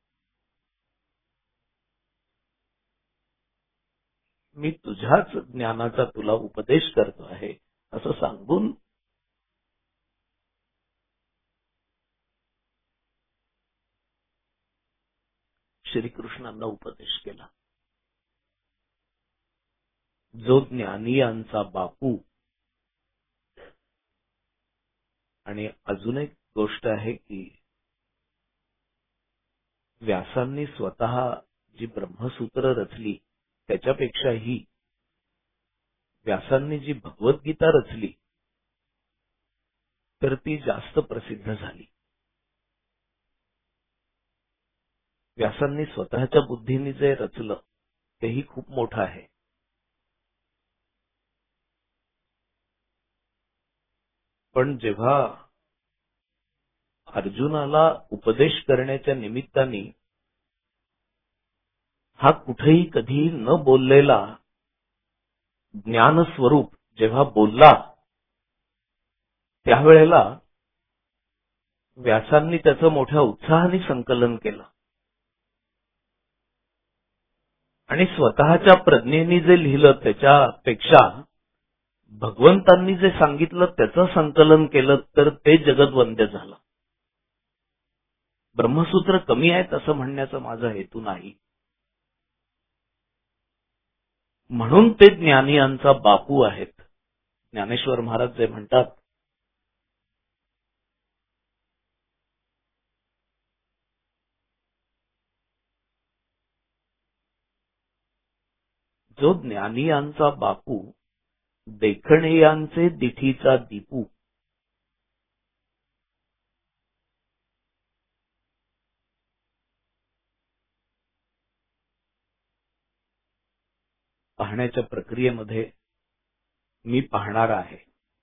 मी तुझ्याच ज्ञानाचा तुला उपदेश करतो आहे असं सांगून श्रीकृष्णांना उपदेश केला. जो ज्ञानियांचा बापू. आणि अजून एक गोष्ट आहे की व्यासांनी स्वतः जी ब्रह्मसूत्र रचली त्याच्यापेक्षाही व्यासांनी जी भगवद्गीता रचली तर ती जास्त प्रसिद्ध झाली. व्यासांनी स्वतःच्या बुद्धीने जे रचलं तेही खूप मोठं आहे. पण जेव्हा अर्जुनाला उपदेश करण्याच्या निमित्ताने हा कुठेही कधी न बोललेला ज्ञानस्वरूप जेव्हा बोलला त्यावेळेला व्यासांनी त्याचं मोठ्या उत्साहाने संकलन केलं आणि स्वतःच्या प्रज्ञेने जे लिहिलं त्याच्यापेक्षा भगवंतांनी जे सांगितलं त्याचं संकलन केलं तर ते जगद्वंद्य झालं. ब्रह्मसूत्र कमी आहेत असं म्हणण्याचा माझा हेतू नाही. म्हणून ते ज्ञानियांचा बापू आहेत. ज्ञानेश्वर महाराज जे म्हणतात जो ज्ञानियांचा बापू देखणेयांचे दिठीचा दीपू. पाहण्याच्या प्रक्रियेमध्ये मी पाहणारा आहे.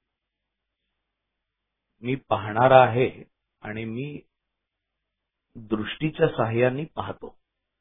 मी पाहणारा आहे आणि मी दृष्टीच्या साहाय्याने पाहतो.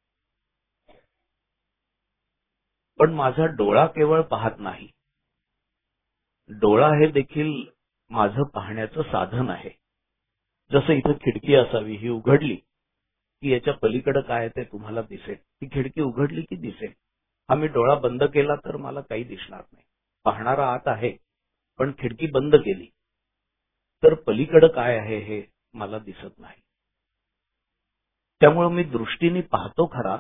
पण माझा डोळा केवळ पाहत नाही. डोळा हे देखील माझं पाहण्याचं साधन आहे. जसं इथं खिडकी असावी, ही उघडली की याच्या पलीकडे काय ते तुम्हाला दिसेल. ती खिडकी उघडली की दिसेल. हा मी डोळा बंद केला तर मला काही दिसणार नाही. पाहणारा आत आहे पण खिडकी बंद केली तर पलीकडे काय आहे हे मला दिसत नाही. त्यामुळे मी दृष्टीने पाहतो खरा,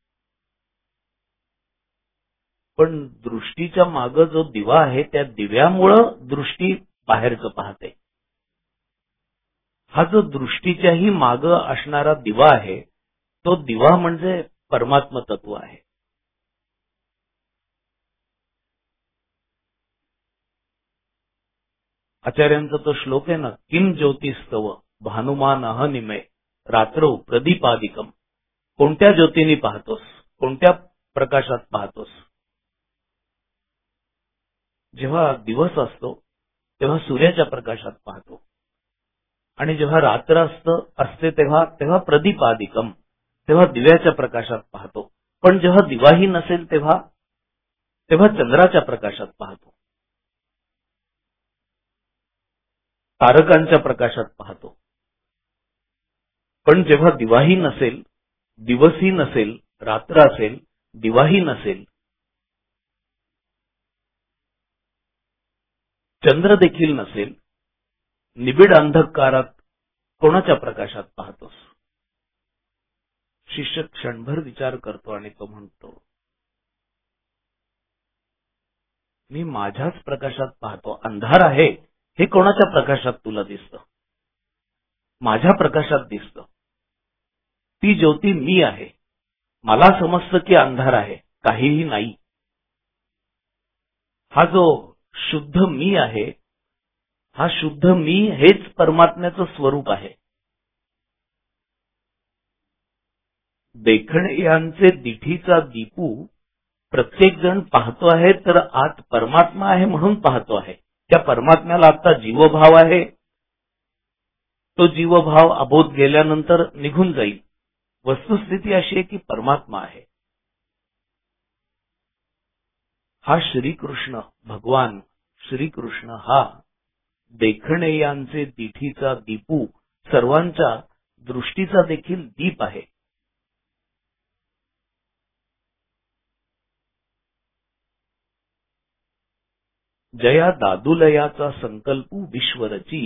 पण दृष्टीच्या मागे जो दिवा आहे त्या दिव्यामुळं दृष्टी बाहेरचं पाहते. हा जो दृष्टीच्याही मागे असणारा दिवा आहे तो दिवा म्हणजे परमात्म तत्व आहे. आचार्यांचा तो श्लोक आहे ना, किम ज्योतिस्तव भानुमान अहनिमे रात्रौ प्रदीपादिकम. कोणत्या ज्योतीने पाहतोस, कोणत्या प्रकाशात पाहतोस. जेव्हा दिवस असतो तेव्हा सूर्याच्या प्रकाशात पाहतो आणि जेव्हा रात्र असते तेव्हा तेव्हा प्रदीपादिकम तेव्हा दिव्याच्या प्रकाशात पाहतो. पण जेव्हा दिवाही नसेल तेव्हा तेव्हा चंद्राच्या प्रकाशात पाहतो, तारकांच्या प्रकाशात पाहतो. पण जेव्हा दिवाही नसेल, दिवसही नसेल, रात्र असेल, दिवाही नसेल, चंद्र देखील नसेल, निबिड अंधकारात कोणाच्या प्रकाशात पाहतोस. शिष्य क्षणभर विचार करतो आणि तो म्हणतो, मी माझ्याच प्रकाशात पाहतो. अंधार आहे हे कोणाच्या प्रकाशात तुला दिसतं? माझ्या प्रकाशात दिसतं. ती ज्योती मी आहे. मला समजतं की अंधार आहे, काहीही नाही. हा जो शुद्ध मी आहे, हा शुद्ध मी हेच परमात्म्याचं स्वरूप आहे. देखणेयांचे दिठीचा दीपू. प्रत्येक जण पाहतो आहे तर आत परमात्मा आहे म्हणून पाहतो आहे. त्या परमात्म्याला आता जीवभाव आहे, तो जीवभाव अबोध गेल्यानंतर निघून जाईल. वस्तुस्थिती अशी आहे की परमात्मा आहे. हा श्रीकृष्ण भगवान श्रीकृष्ण हा देखणेयांचे दिठीचा दीपू सर्वांच्या दृष्टीचा देखील दीप आहे. जया दादुलयाचा संकल्पू विश्वरची.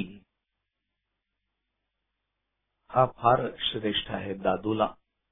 हा फार श्रेष्ठ आहे. दादूला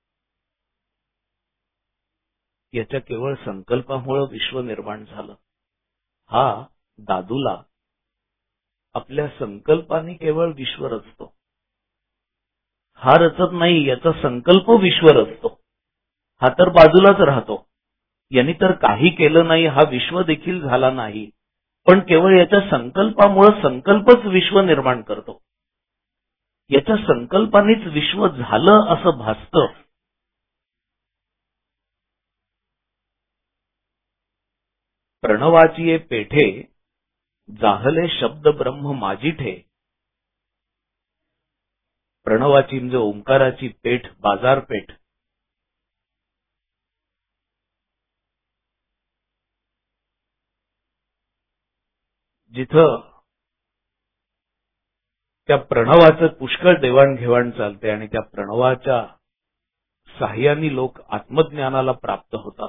याच्या केवळ संकल्पामुळे विश्व निर्माण झालं. हा दादूला आपल्या संकल्पाने केवळ विश्व रचतो. हा रचत नाही, याचा संकल्प विश्व रचतो. हा तर बाजूलाच राहतो. यांनी तर काही केलं नाही, हा विश्व देखील झाला नाही, पण केवळ याच्या संकल्पामुळे संकल्पच विश्व निर्माण करतो. याच्या संकल्पानेच विश्व झालं असं भासतं. प्रणवाची पेठे जाहले शब्द ब्रह्म माझिठे. प्रणवाची म्हणजे ओंकाराची पेठ, बाजारपेठ. जिथं त्या प्रणवाचं पुष्कळ देवाणघेवाण चालते आणि त्या प्रणवाच्या साह्याने लोक आत्मज्ञानाला प्राप्त होतात.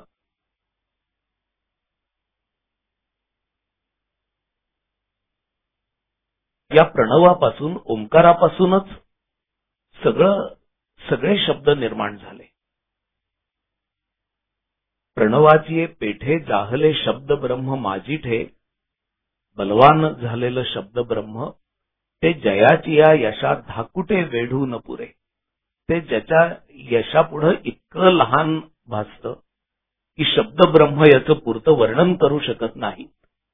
या प्रणवापासून, ओंकारापासूनच सगळं सगळे शब्द निर्माण झाले. प्रणवाची पेठे जाहले शब्द ब्रह्म माझिठे. बलवान झालेलं शब्द ब्रह्म ते जयाची या यशात धाकुटे वेढू न पुरे. ते ज्याच्या यशापुढे इतकं लहान भासतं की शब्द ब्रह्म याचं पुरतं वर्णन करू शकत नाही.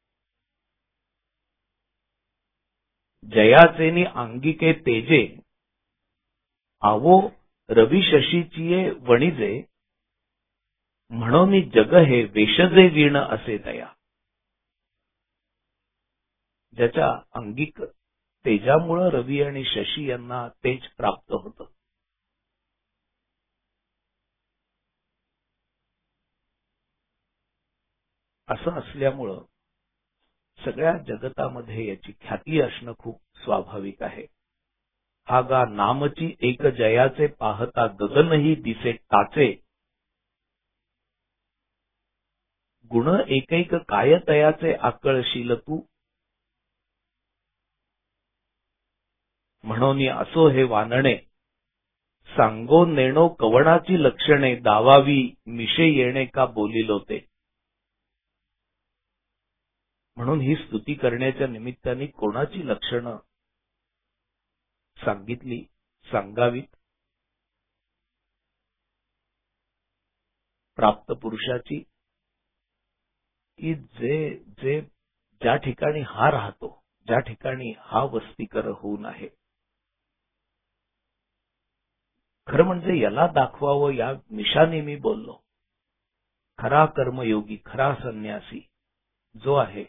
जयाचेनी अंगिके तेजे आवो रवी शशीचिये वणिजे. म्हणून जग हे वेशजे वीण असे तया. ज्याच्या अंगिक तेजामुळे रवी आणि शशी यांना तेज प्राप्त होतं. असं असल्यामुळं सगळ्या जगतामध्ये याची ख्याती असणं खूप स्वाभाविक आहे. हा गा नामची एक जयाचे पाहता गगनही दिसे टाचे. गुण एकैक काय तयाचे आकळशील तू. म्हणून असो हे वानणे सांगो नेणो कवणाची लक्षणे. दावावी मिशे येणे का बोलिलो ते. म्हणून ही स्तुती करण्याच्या निमित्ताने कोणाची लक्षणं सांगितली सांगावीत. प्राप्त पुरुषाची, की जे जे ज्या ठिकाणी हा राहतो, ज्या ठिकाणी हा वस्तीकर होऊन आहे. खरं म्हणजे याला दाखवावं या निशाने मी बोललो. खरा कर्मयोगी, खरा संन्यासी जो आहे,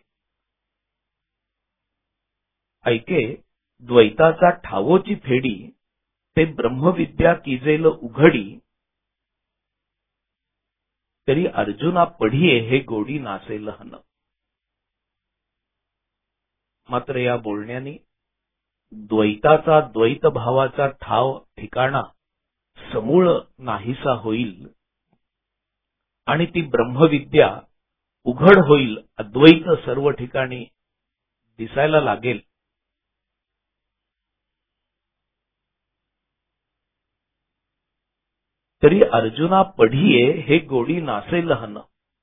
ऐके द्वैताचा ठावोची फेडी. ते ब्रह्मविद्या किजेल उघडी. तरी अर्जुना पढिये हे गोडी नासेल हन. मात्र या बोलण्याने द्वैताचा, द्वैत भावाचा ठाव ठिकाणा समूळ नाहीसा होईल आणि ती ब्रह्मविद्या उघड होईल. अद्वैत सर्व ठिकाणी दिसायला लागेल. तरी अर्जुना पढिये हे गोडी नासेल हन.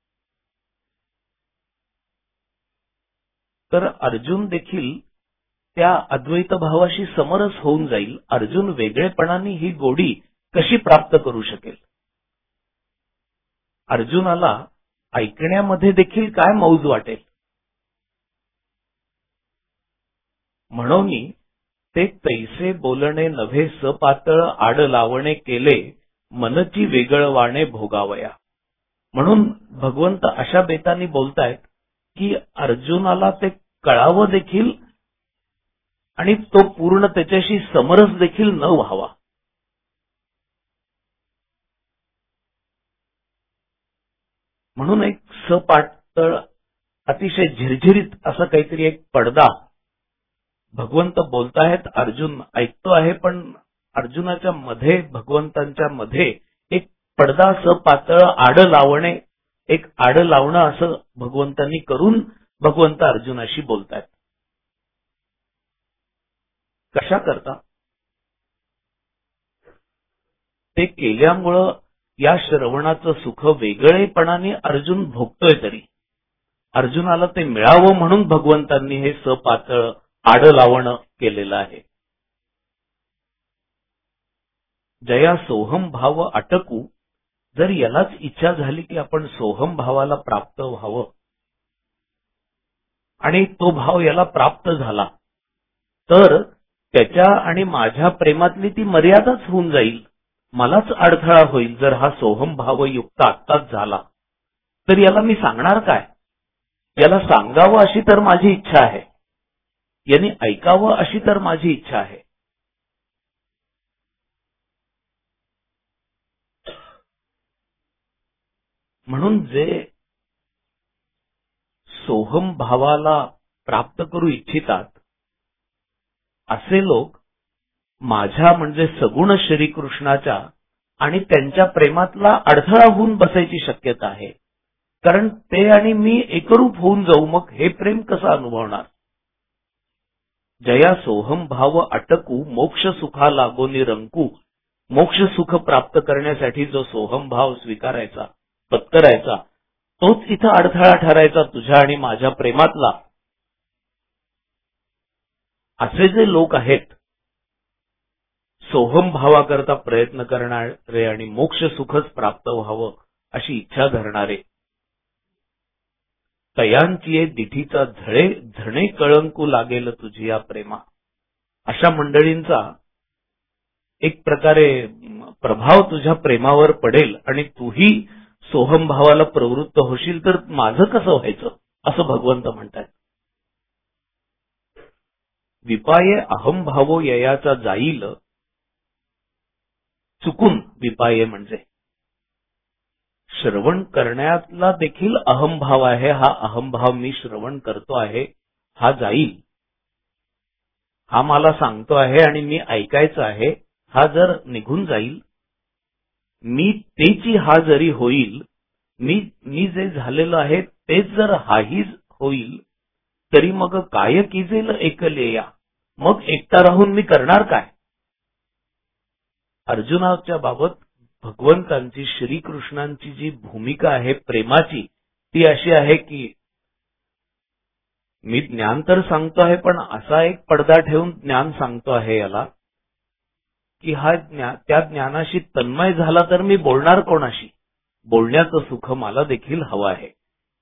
तर अर्जुन देखील त्या अद्वैत भावाशी समरस होऊन जाईल. अर्जुन वेगळेपणाने ही गोडी कशी प्राप्त करू शकेल. अर्जुनाला ऐकण्यामध्ये देखील काय मौज वाटेल. म्हणून ते तैसे बोलणे नव्हे सपातळ आड लावणे केले मनची वेगळवाणे भोगावया. म्हणून भगवंत अशा बेतानी बोलतायत की अर्जुनाला ते कळावं देखील आणि तो पूर्ण त्याच्याशी समरस देखील न व्हावा. म्हणून एक सपातळ अतिशय झिरझिरीत असं काहीतरी एक पडदा भगवंत बोलतायत, अर्जुन ऐकतो आहे, पण अर्जुनाच्या मध्ये भगवंतांच्या मध्ये एक पडदा सपातळ आड लावणे, एक आड लावणं असं भगवंतांनी करून भगवंत अर्जुनाशी बोलतायत. कशा करता? ते केल्यामुळं या श्रवणाचं सुख वेगळेपणाने अर्जुन भोगतोय, तरी अर्जुनाला ते मिळावं म्हणून भगवंतांनी हे सपातळ आड लावणं केलेलं आहे. जया सोहम भाव अटकू, जर यालाच इच्छा झाली की आपण सोहम भावाला प्राप्त व्हावं आणि तो भाव याला प्राप्त झाला तर त्याच्या आणि माझ्या प्रेमातली ती मर्यादाच होऊन जाईल, मलाच अडथळा होईल. जर हा सोहम भाव युक्त आत्ताच झाला तर याला मी सांगणार काय? याला सांगावं अशी तर माझी इच्छा आहे, यांनी ऐकावं अशी तर माझी इच्छा आहे. म्हणून जे सोहम भावाला प्राप्त करू इच्छितात असे लोक माझ्या म्हणजे सगुण श्रीकृष्णाच्या आणि त्यांच्या प्रेमातला अडथळा होऊन बसायची शक्यता आहे. कारण ते आणि मी एकरूप होऊन जाऊ, मग हे प्रेम कसं अनुभवणार? जया सोहम भाव अटकू, मोक्ष सुखा लागोनी रंकू. मोक्ष सुख प्राप्त करण्यासाठी जो सोहम भाव स्वीकारायचा, पत्करायचा, तोच इथं अडथळा ठरायचा तुझ्या आणि माझ्या प्रेमातला. असे जे लोक आहेत, सोहम भावाकरता प्रयत्न करणारे आणि मोक्ष सुखच प्राप्त व्हावं अशी इच्छा धरणारे, तयांची दिठीचा झळे झणे कळंकू लागेल तुझी या प्रेमा, अशा मंडळींचा एक प्रकारे प्रभाव तुझ्या प्रेमावर पडेल आणि तूही सोहम भावाला प्रवृत्त होशील, तर माझं कसं व्हायचं असं भगवंत म्हणतात. विपाये अहम भावो ययाचा जाईल, चुकून विपाये म्हणजे श्रवण करण्यातला देखील अहमभाव आहे. हा अहमभाव मी श्रवण करतो आहे हा जाईल, हा मला सांगतो आहे आणि मी ऐकायचं आहे, हा जर निघून जाईल, मी तेची हा जरी होईल, मी मी जे झालेलं आहे तेच जर हाही होईल, तरी मग काय किजेल एकले या, मग एकटा राहून मी करणार काय? अर्जुनाच्या बाबत भगवंतांची, श्रीकृष्णांची जी भूमिका आहे प्रेमाची, ती अशी आहे की मी ज्ञान तर सांगतो आहे, पण असा एक पडदा ठेवून ज्ञान सांगतो आहे याला की हा ज्ञान, त्या ज्ञानाशी तन्मय झाला तर मी बोलणार कोणाशी? बोलण्याचं सुख मला देखील हवं आहे.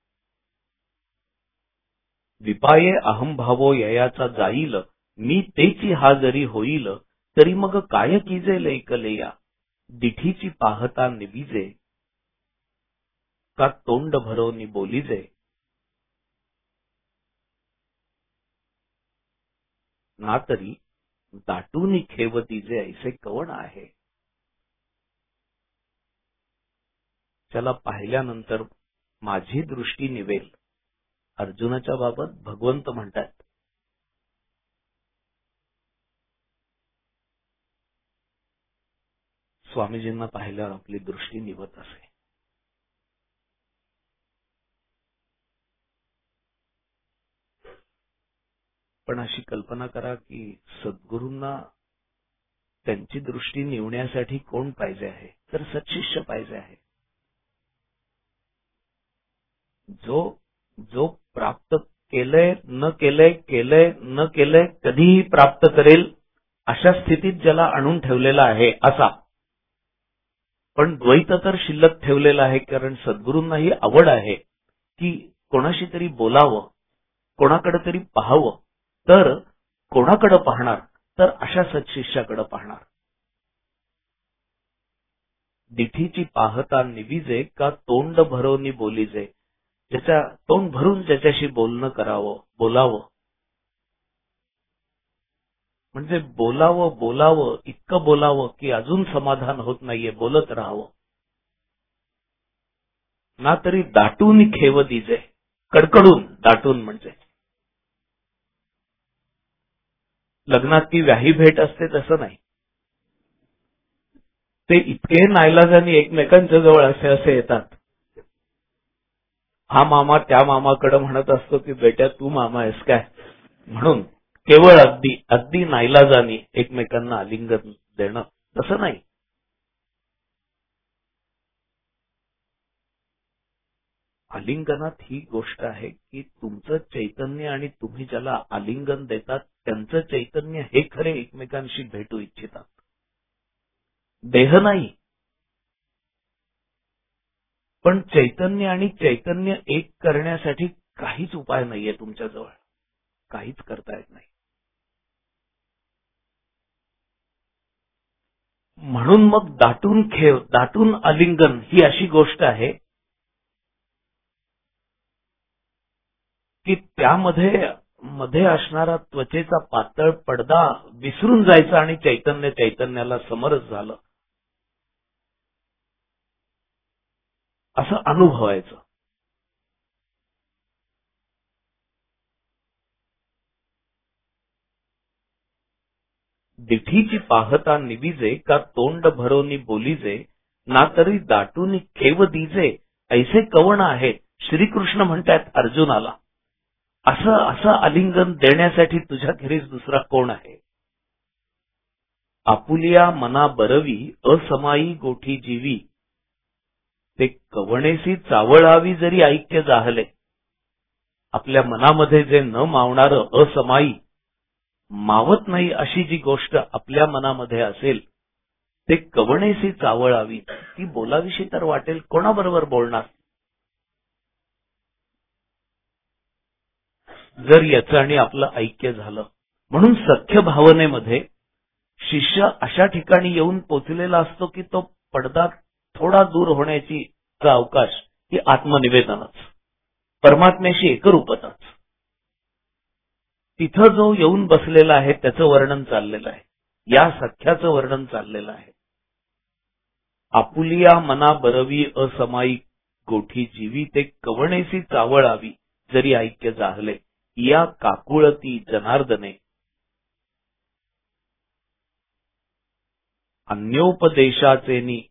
विपाये अहमभावो ययाचा जाईल, मी तेची हा जरी होईल, तरी मग काय किजेल ऐकले या, दिठीची पाहता निविजे, का तोंड भरोनी बोलीजे. ना तरी दाटूनी खेवतीजे ऐसे कवण आहे. त्याला पाहिल्यानंतर माझी दृष्टी निवेल, अर्जुनाच्या बाबत भगवंत म्हणतात. स्वामीजींना पाहिल्यावर आपली दृष्टी निवत असे. पण अशी कल्पना करा की सद्गुरूंना त्यांची दृष्टी निवण्यासाठी कोण पाहिजे आहे? तर सत्शिष्य पाहिजे आहे, जो जो प्राप्त केलंय न केलंय, केलंय न केलंय, कधीही प्राप्त करेल अशा स्थितीत ज्याला आणून ठेवलेला आहे असा. पण द्वैत तर शिल्लक ठेवलेला आहे, कारण सद्गुरूंनाही आवड आहे की कोणाशी तरी बोलावं, कोणाकडे तरी पाहावं. तर कोणाकडे पाहणार? तर अशा सत्शिष्याकडे पाहणार. दिठीची पाहता निविजे, का तोंड भरोनी बोलीजे, ज्याच्या तोंड भरून ज्याच्याशी बोलणं करावं, बोलावं. म्हणजे बोलावं बोलावं इतकं बोलावं की अजून समाधान होत नाहीये, बोलत राहावं. ना तरी दाटून खेव दिजे, कडकडून, दाटून म्हणजे लग्नात ती व्याही भेट असते तसं नाही. ते इतके नाईलाजाने एकमेकांच्या जवळ असे असे येतात. हा मामा त्या मामाकडे म्हणत असतो की बेट्या तू मामा आहेस काय, म्हणून केवळ अगदी अगदी नाईलाजाने एकमेकांना आलिंगन देणं, तसं नाही. आलिंगनात ही गोष्ट आहे की तुमचं चैतन्य आणि तुम्ही ज्याला आलिंगन देतात त्यांचं चैतन्य हे खरे एकमेकांशी भेटू इच्छितात, देह नाही. पण चैतन्य आणि चैतन्य एक करण्यासाठी काहीच उपाय नाहीये तुमच्याजवळ, काहीच करता येत नाही. म्हणून मग दाटून खेळ, दाटून आलिंगन ही अशी गोष्ट आहे की त्यामध्ये मध्ये असणारा त्वचेचा पातळ पडदा विसरून जायचा आणि चैतन्य चैतन्याला समरस झालं असं अनुभवायचं. दिठीची पाहता निविजे का तोंड भरोनी बोलीजे, ना तरी दाटून खेव दीजे, ऐसे कवण आहे. श्रीकृष्ण म्हणतात अर्जुनाला, असं असं आलिंगन देण्यासाठी तुझ्याखेरीज दुसरा कोण आहे. आपुलिया मना बरवी असमाई गोठी जीवी, ते कवणेसी चावळावी जरी ऐक्य जाहले. आपल्या मनामध्ये जे न मावणारं असमाई, मावत नाही अशी जी गोष्ट आपल्या मनामध्ये असेल ते कवणेसी चावळावी, ती बोलाविषयी तर वाटेल, कोणाबरोबर बोलणार. जर याचं आणि आपलं ऐक्य झालं. म्हणून सख्य भावनेमध्ये शिष्य अशा ठिकाणी येऊन पोचलेला असतो की तो पडदा थोडा दूर होण्याची अवकाश ही आत्मनिवेदनच, परमात्म्याशी एकरूपताच. तिथं जो येऊन बसलेला आहे त्याचं वर्णन चाललेलं आहे, या सख्याचं वर्णन चाललेलं आहे. आपुलिया मना बरवी असमाई गोठी जीवी, ते कवणेसी चावळावी जरी ऐक्य जाहले. या काकुळती जनार्दने अन्योपदेशाचेनी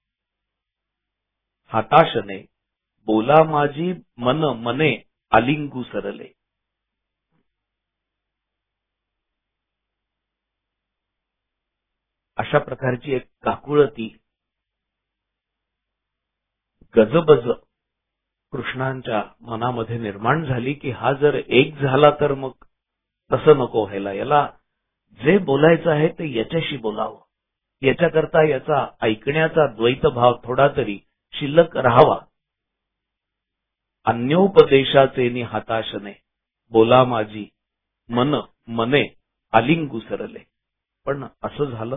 हाताशने, बोला माझी मन मने आलिंगू सरले. अशा प्रकारची एक काकुळती गजबज कृष्णांच्या मनामध्ये निर्माण झाली की हा जर एक झाला तर मग तसं नको व्हायला. याला जे बोलायचं आहे ते याच्याशी बोलावं, याच्याकरता याचा ऐकण्याचा द्वैत भाव थोडा तरी शिल्लक राहावा. अन्योपदेशाचे हाताशने, बोला माझी मन मने आलिंगू सरले. पण असं झालं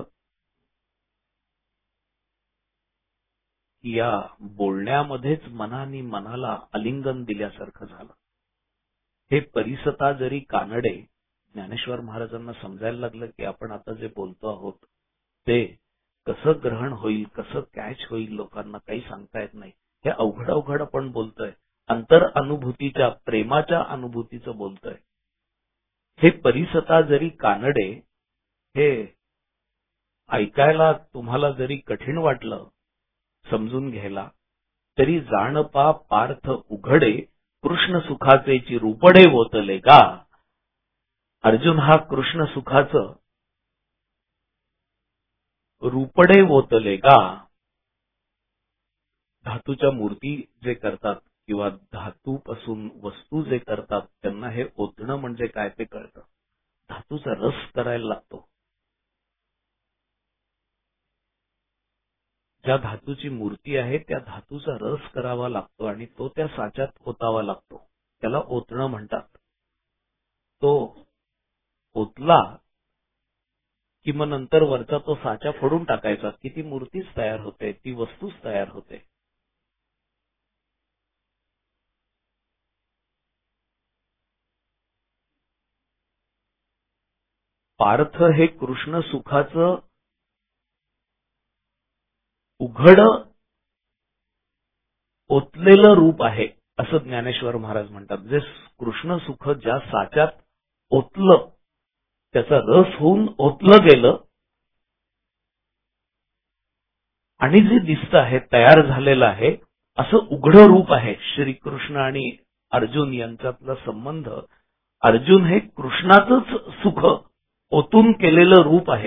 की या बोलण्यामध्येच मनाने मनाला आलिंगन दिल्यासारखं झालं. हे परिसता जरी कानडे, ज्ञानेश्वर महाराजांना समजायला लागलं की आपण आता जे बोलतो आहोत ते कसं ग्रहण होईल, कसं कॅच होईल लोकांना काही सांगता येत नाही. हे अवघड अवघड आपण बोलतोय, अंतर अनुभूतीच्या, प्रेमाच्या अनुभूतीचं बोलतोय. हे परिसता जरी कानडे, हे ऐकायला तुम्हाला जरी कठीण वाटलं समजून घ्यायला, तरी जाणपा पार्थ उघडे, कृष्ण सुखाचे रूपडे वोतले का. अर्जुन हा कृष्ण सुखाचं रूपडे वोतले का. धातूच्या मूर्ती जे करतात किंवा धातूपासून वस्तू जे करतात त्यांना हे ओतणं म्हणजे काय ते कळतं. धातूचा रस करायला लागतो. ज्या धातूची मूर्ती आहे त्या धातूचा रस करावा लागतो आणि तो त्या साच्यात ओतावा लागतो, त्याला ओतणं म्हणतात. तो ओतला कि मग नंतर वरचा तो साचा फोडून टाकायचा की ती मूर्तीच तयार होते, ती वस्तूच तयार होते. पार्थ हे कृष्ण सुखाचं उघड ओतलेलं रूप आहे असं ज्ञानेश्वर महाराज म्हणतात. जे कृष्ण सुख ज्या साच्यात ओतलं, त्याचा रस होऊन ओतलं गेलं आणि जे दिसतं आहे, तयार झालेलं आहे, असं उघडं रूप आहे. श्रीकृष्ण आणि अर्जुन यांच्यातला संबंध, अर्जुन हे कृष्णाचंच सुख ओतून केलेलं रूप आहे.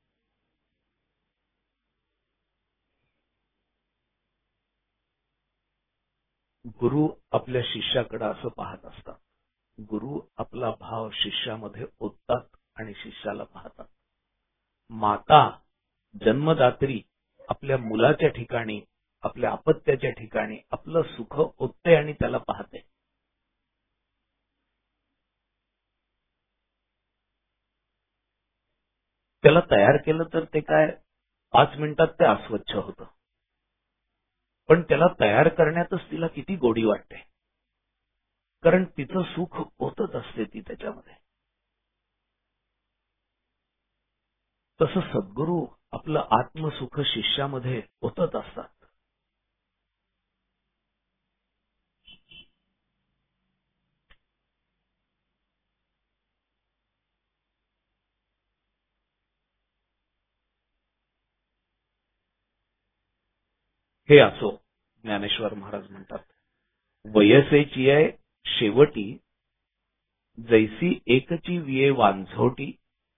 गुरु आपल्या शिष्याकडे असं पाहत असतात. गुरु आपला भाव शिष्यामध्ये ओततात आणि शिष्याला पाहतात. माता जन्मदात्री आपल्या मुलाच्या ठिकाणी, आपल्या अपत्याच्या ठिकाणी आपलं सुख ओतते आणि त्याला पाहते. त्याला तयार केलं तर ते काय पाच मिनिटात ते अस्वच्छ होतं, पण त्याला तयार करण्यातच तिला किती गोडी वाटते, कारण तिचं सुख ओतत असते ती त्याच्यामध्ये. तसं सद्गुरू आपलं आत्मसुख शिष्यामध्ये ओतत असतात. हे असो, ज्ञानेश्वर महाराज म्हणतात, वयसेची आहे शेवटी जैसी एकची विये वांझोटी.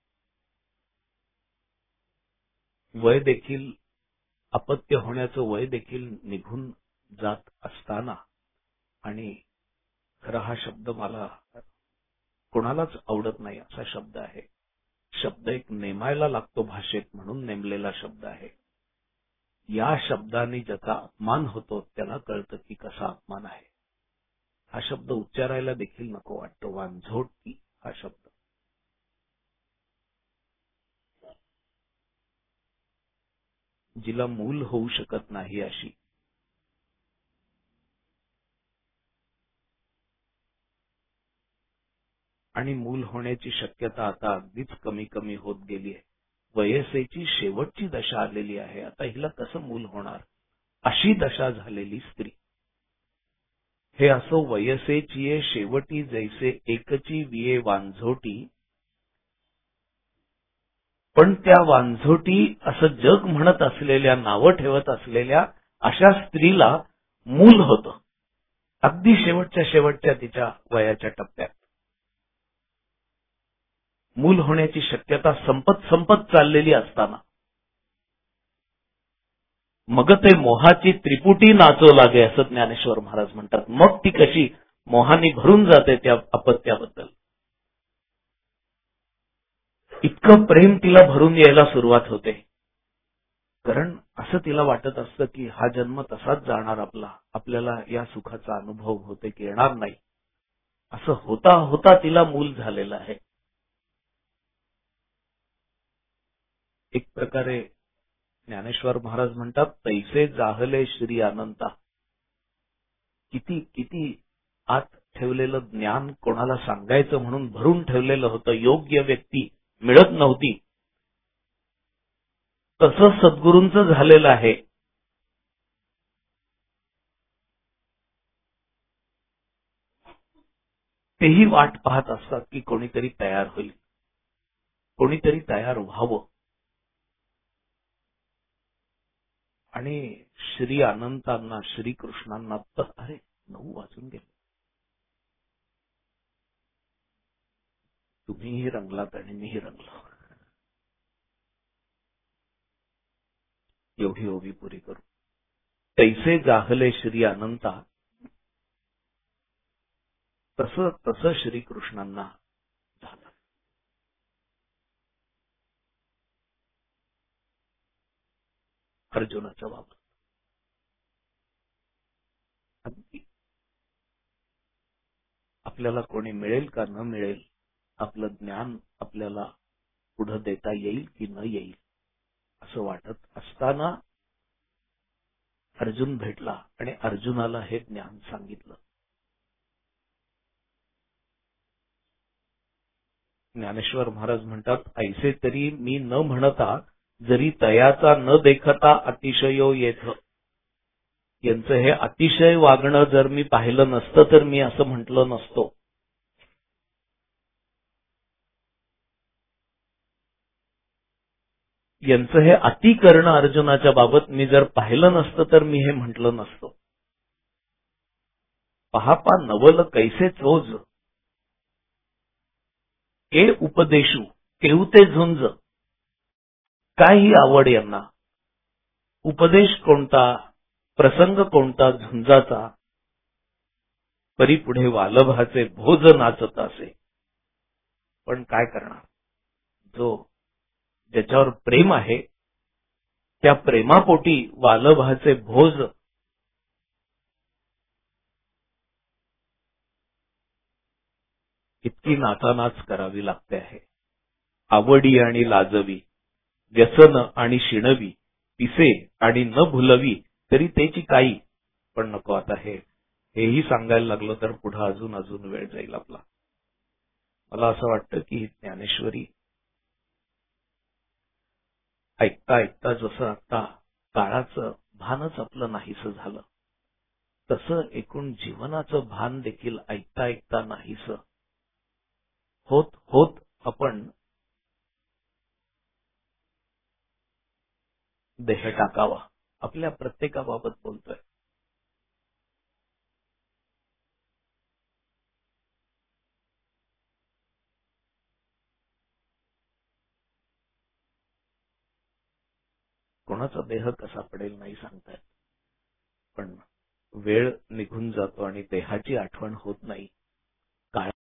वय देखील, अपत्य होण्याचं वय देखील निघून जात असताना, आणि खरा हा शब्द मला कोणालाच आवडत नाही असा शब्द आहे. शब्द एक नेमायला लागतो भाषेत, म्हणून नेमलेला शब्द आहे. या शब्दाने ज्याचा अपमान होतो त्याला कळतं की कसा अपमान आहे. हा शब्द उच्चारायला देखील नको वाटतो, वांझोटी हा शब्द. जिला मूल होऊ शकत नाही अशी, आणि मूल होण्याची शक्यता आता अगदीच कमी कमी होत गेली आहे. वयसेची शेवटची दशा आलेली आहे. आता हिला कसं मूल होणार अशी दशा झालेली स्त्री. हे असो, वयसेची शेवटी जैसे एकची विये वांझोटी. पण त्या वांझोटी असं जग म्हणत असलेल्या, नावं ठेवत असलेल्या अशा स्त्रीला मूल होतं अगदी शेवटच्या शेवटच्या तिच्या वयाच्या टप्प्यात. मूल होण्याची शक्यता संपत संपत चाललेली असताना मग ते मोहाची त्रिपुटी नाचो लागे असं ज्ञानेश्वर महाराज म्हणतात. मग ती कशी मोहाने भरून जाते त्या अपत्याबद्दल. इतकं प्रेम तिला भरून यायला सुरुवात होते, कारण असं तिला वाटत असतं की हा जन्म तसाच जाणार आपला, आपल्याला या सुखाचा अनुभव होते की येणार नाही. असं होता होता तिला मूल झालेलं आहे. एक प्रकारे ज्ञानेश्वर महाराज म्हणतात, तैसे जाहले श्री अनंता. किती किती आत ठेवलेलं ज्ञान कोणाला सांगायचं म्हणून भरून ठेवलेलं होतं. योग्य व्यक्ती मिळत नव्हती. तसं सद्गुरूंचं झालेलं आहे. तेही वाट पाहत असतात की कोणीतरी तयार होईल, कोणीतरी तयार व्हावं. आणि श्री अनंतांना, श्रीकृष्णांना तर अरे नऊ वाजून गेले, तुम्हीही रंगलात आणि मीही रंगलो. एवढी ओवी पुरी करू. तैसे जाहले श्री अनंता. तसं तसं श्रीकृष्णांना झालं. अर्जुनाच्या बाबत अगदी आपल्याला कोणी मिळेल का न मिळेल, आपलं ज्ञान आपल्याला पुढे देता येईल की न येईल असं वाटत असताना अर्जुन भेटला आणि अर्जुनाला हे ज्ञान सांगितलं. ज्ञानेश्वर महाराज म्हणतात, ऐसे तरी मी न म्हणता जरी तयाचा न देखता अतिशयो येथ. यांचं हे अतिशय वागणं जर मी पाहिलं नसतं तर मी असं म्हटलं नसतो. यांचं हे अति करणं अर्जुनाच्या बाबत मी जर पाहिलं नसतं तर मी हे म्हटलं नसतो. पहापा नवल कैसे चोज ए उपदेशू केवते झुंज. काय ही आवड यांना, उपदेश कोणता, प्रसंग कोणता झुंजाचा. परी पुढे वालभाचे भोज नाचत असे. पण काय करणार, जो ज्याच्यावर प्रेम आहे त्या प्रेमापोटी वालभाचे भोज इतकी नाचानाच करावी लागते आहे. आवडी आणि लाजवी, व्यसन आणि शिणवी, पिसे आणि न भुलवी तरी त्याची काही. पण नको आता हे हेही सांगायला लागलो तर पुढे अजून अजून वेळ जाईल आपला. मला असं वाटतं की ज्ञानेश्वरी ऐकता ऐकता जसं आता काळाचं भानच आपलं नाहीसं झालं, तसं एकूण जीवनाचं भान देखील ऐकता ऐकता नाहीसं होत होत आपण देह टाकावा. आपल्या प्रत्येकाबाबत बोलतोय. कोणाचा देह कसा पडेल नाही सांगता येत, पण वेळ निघून जातो आणि देहाची आठवण होत नाही.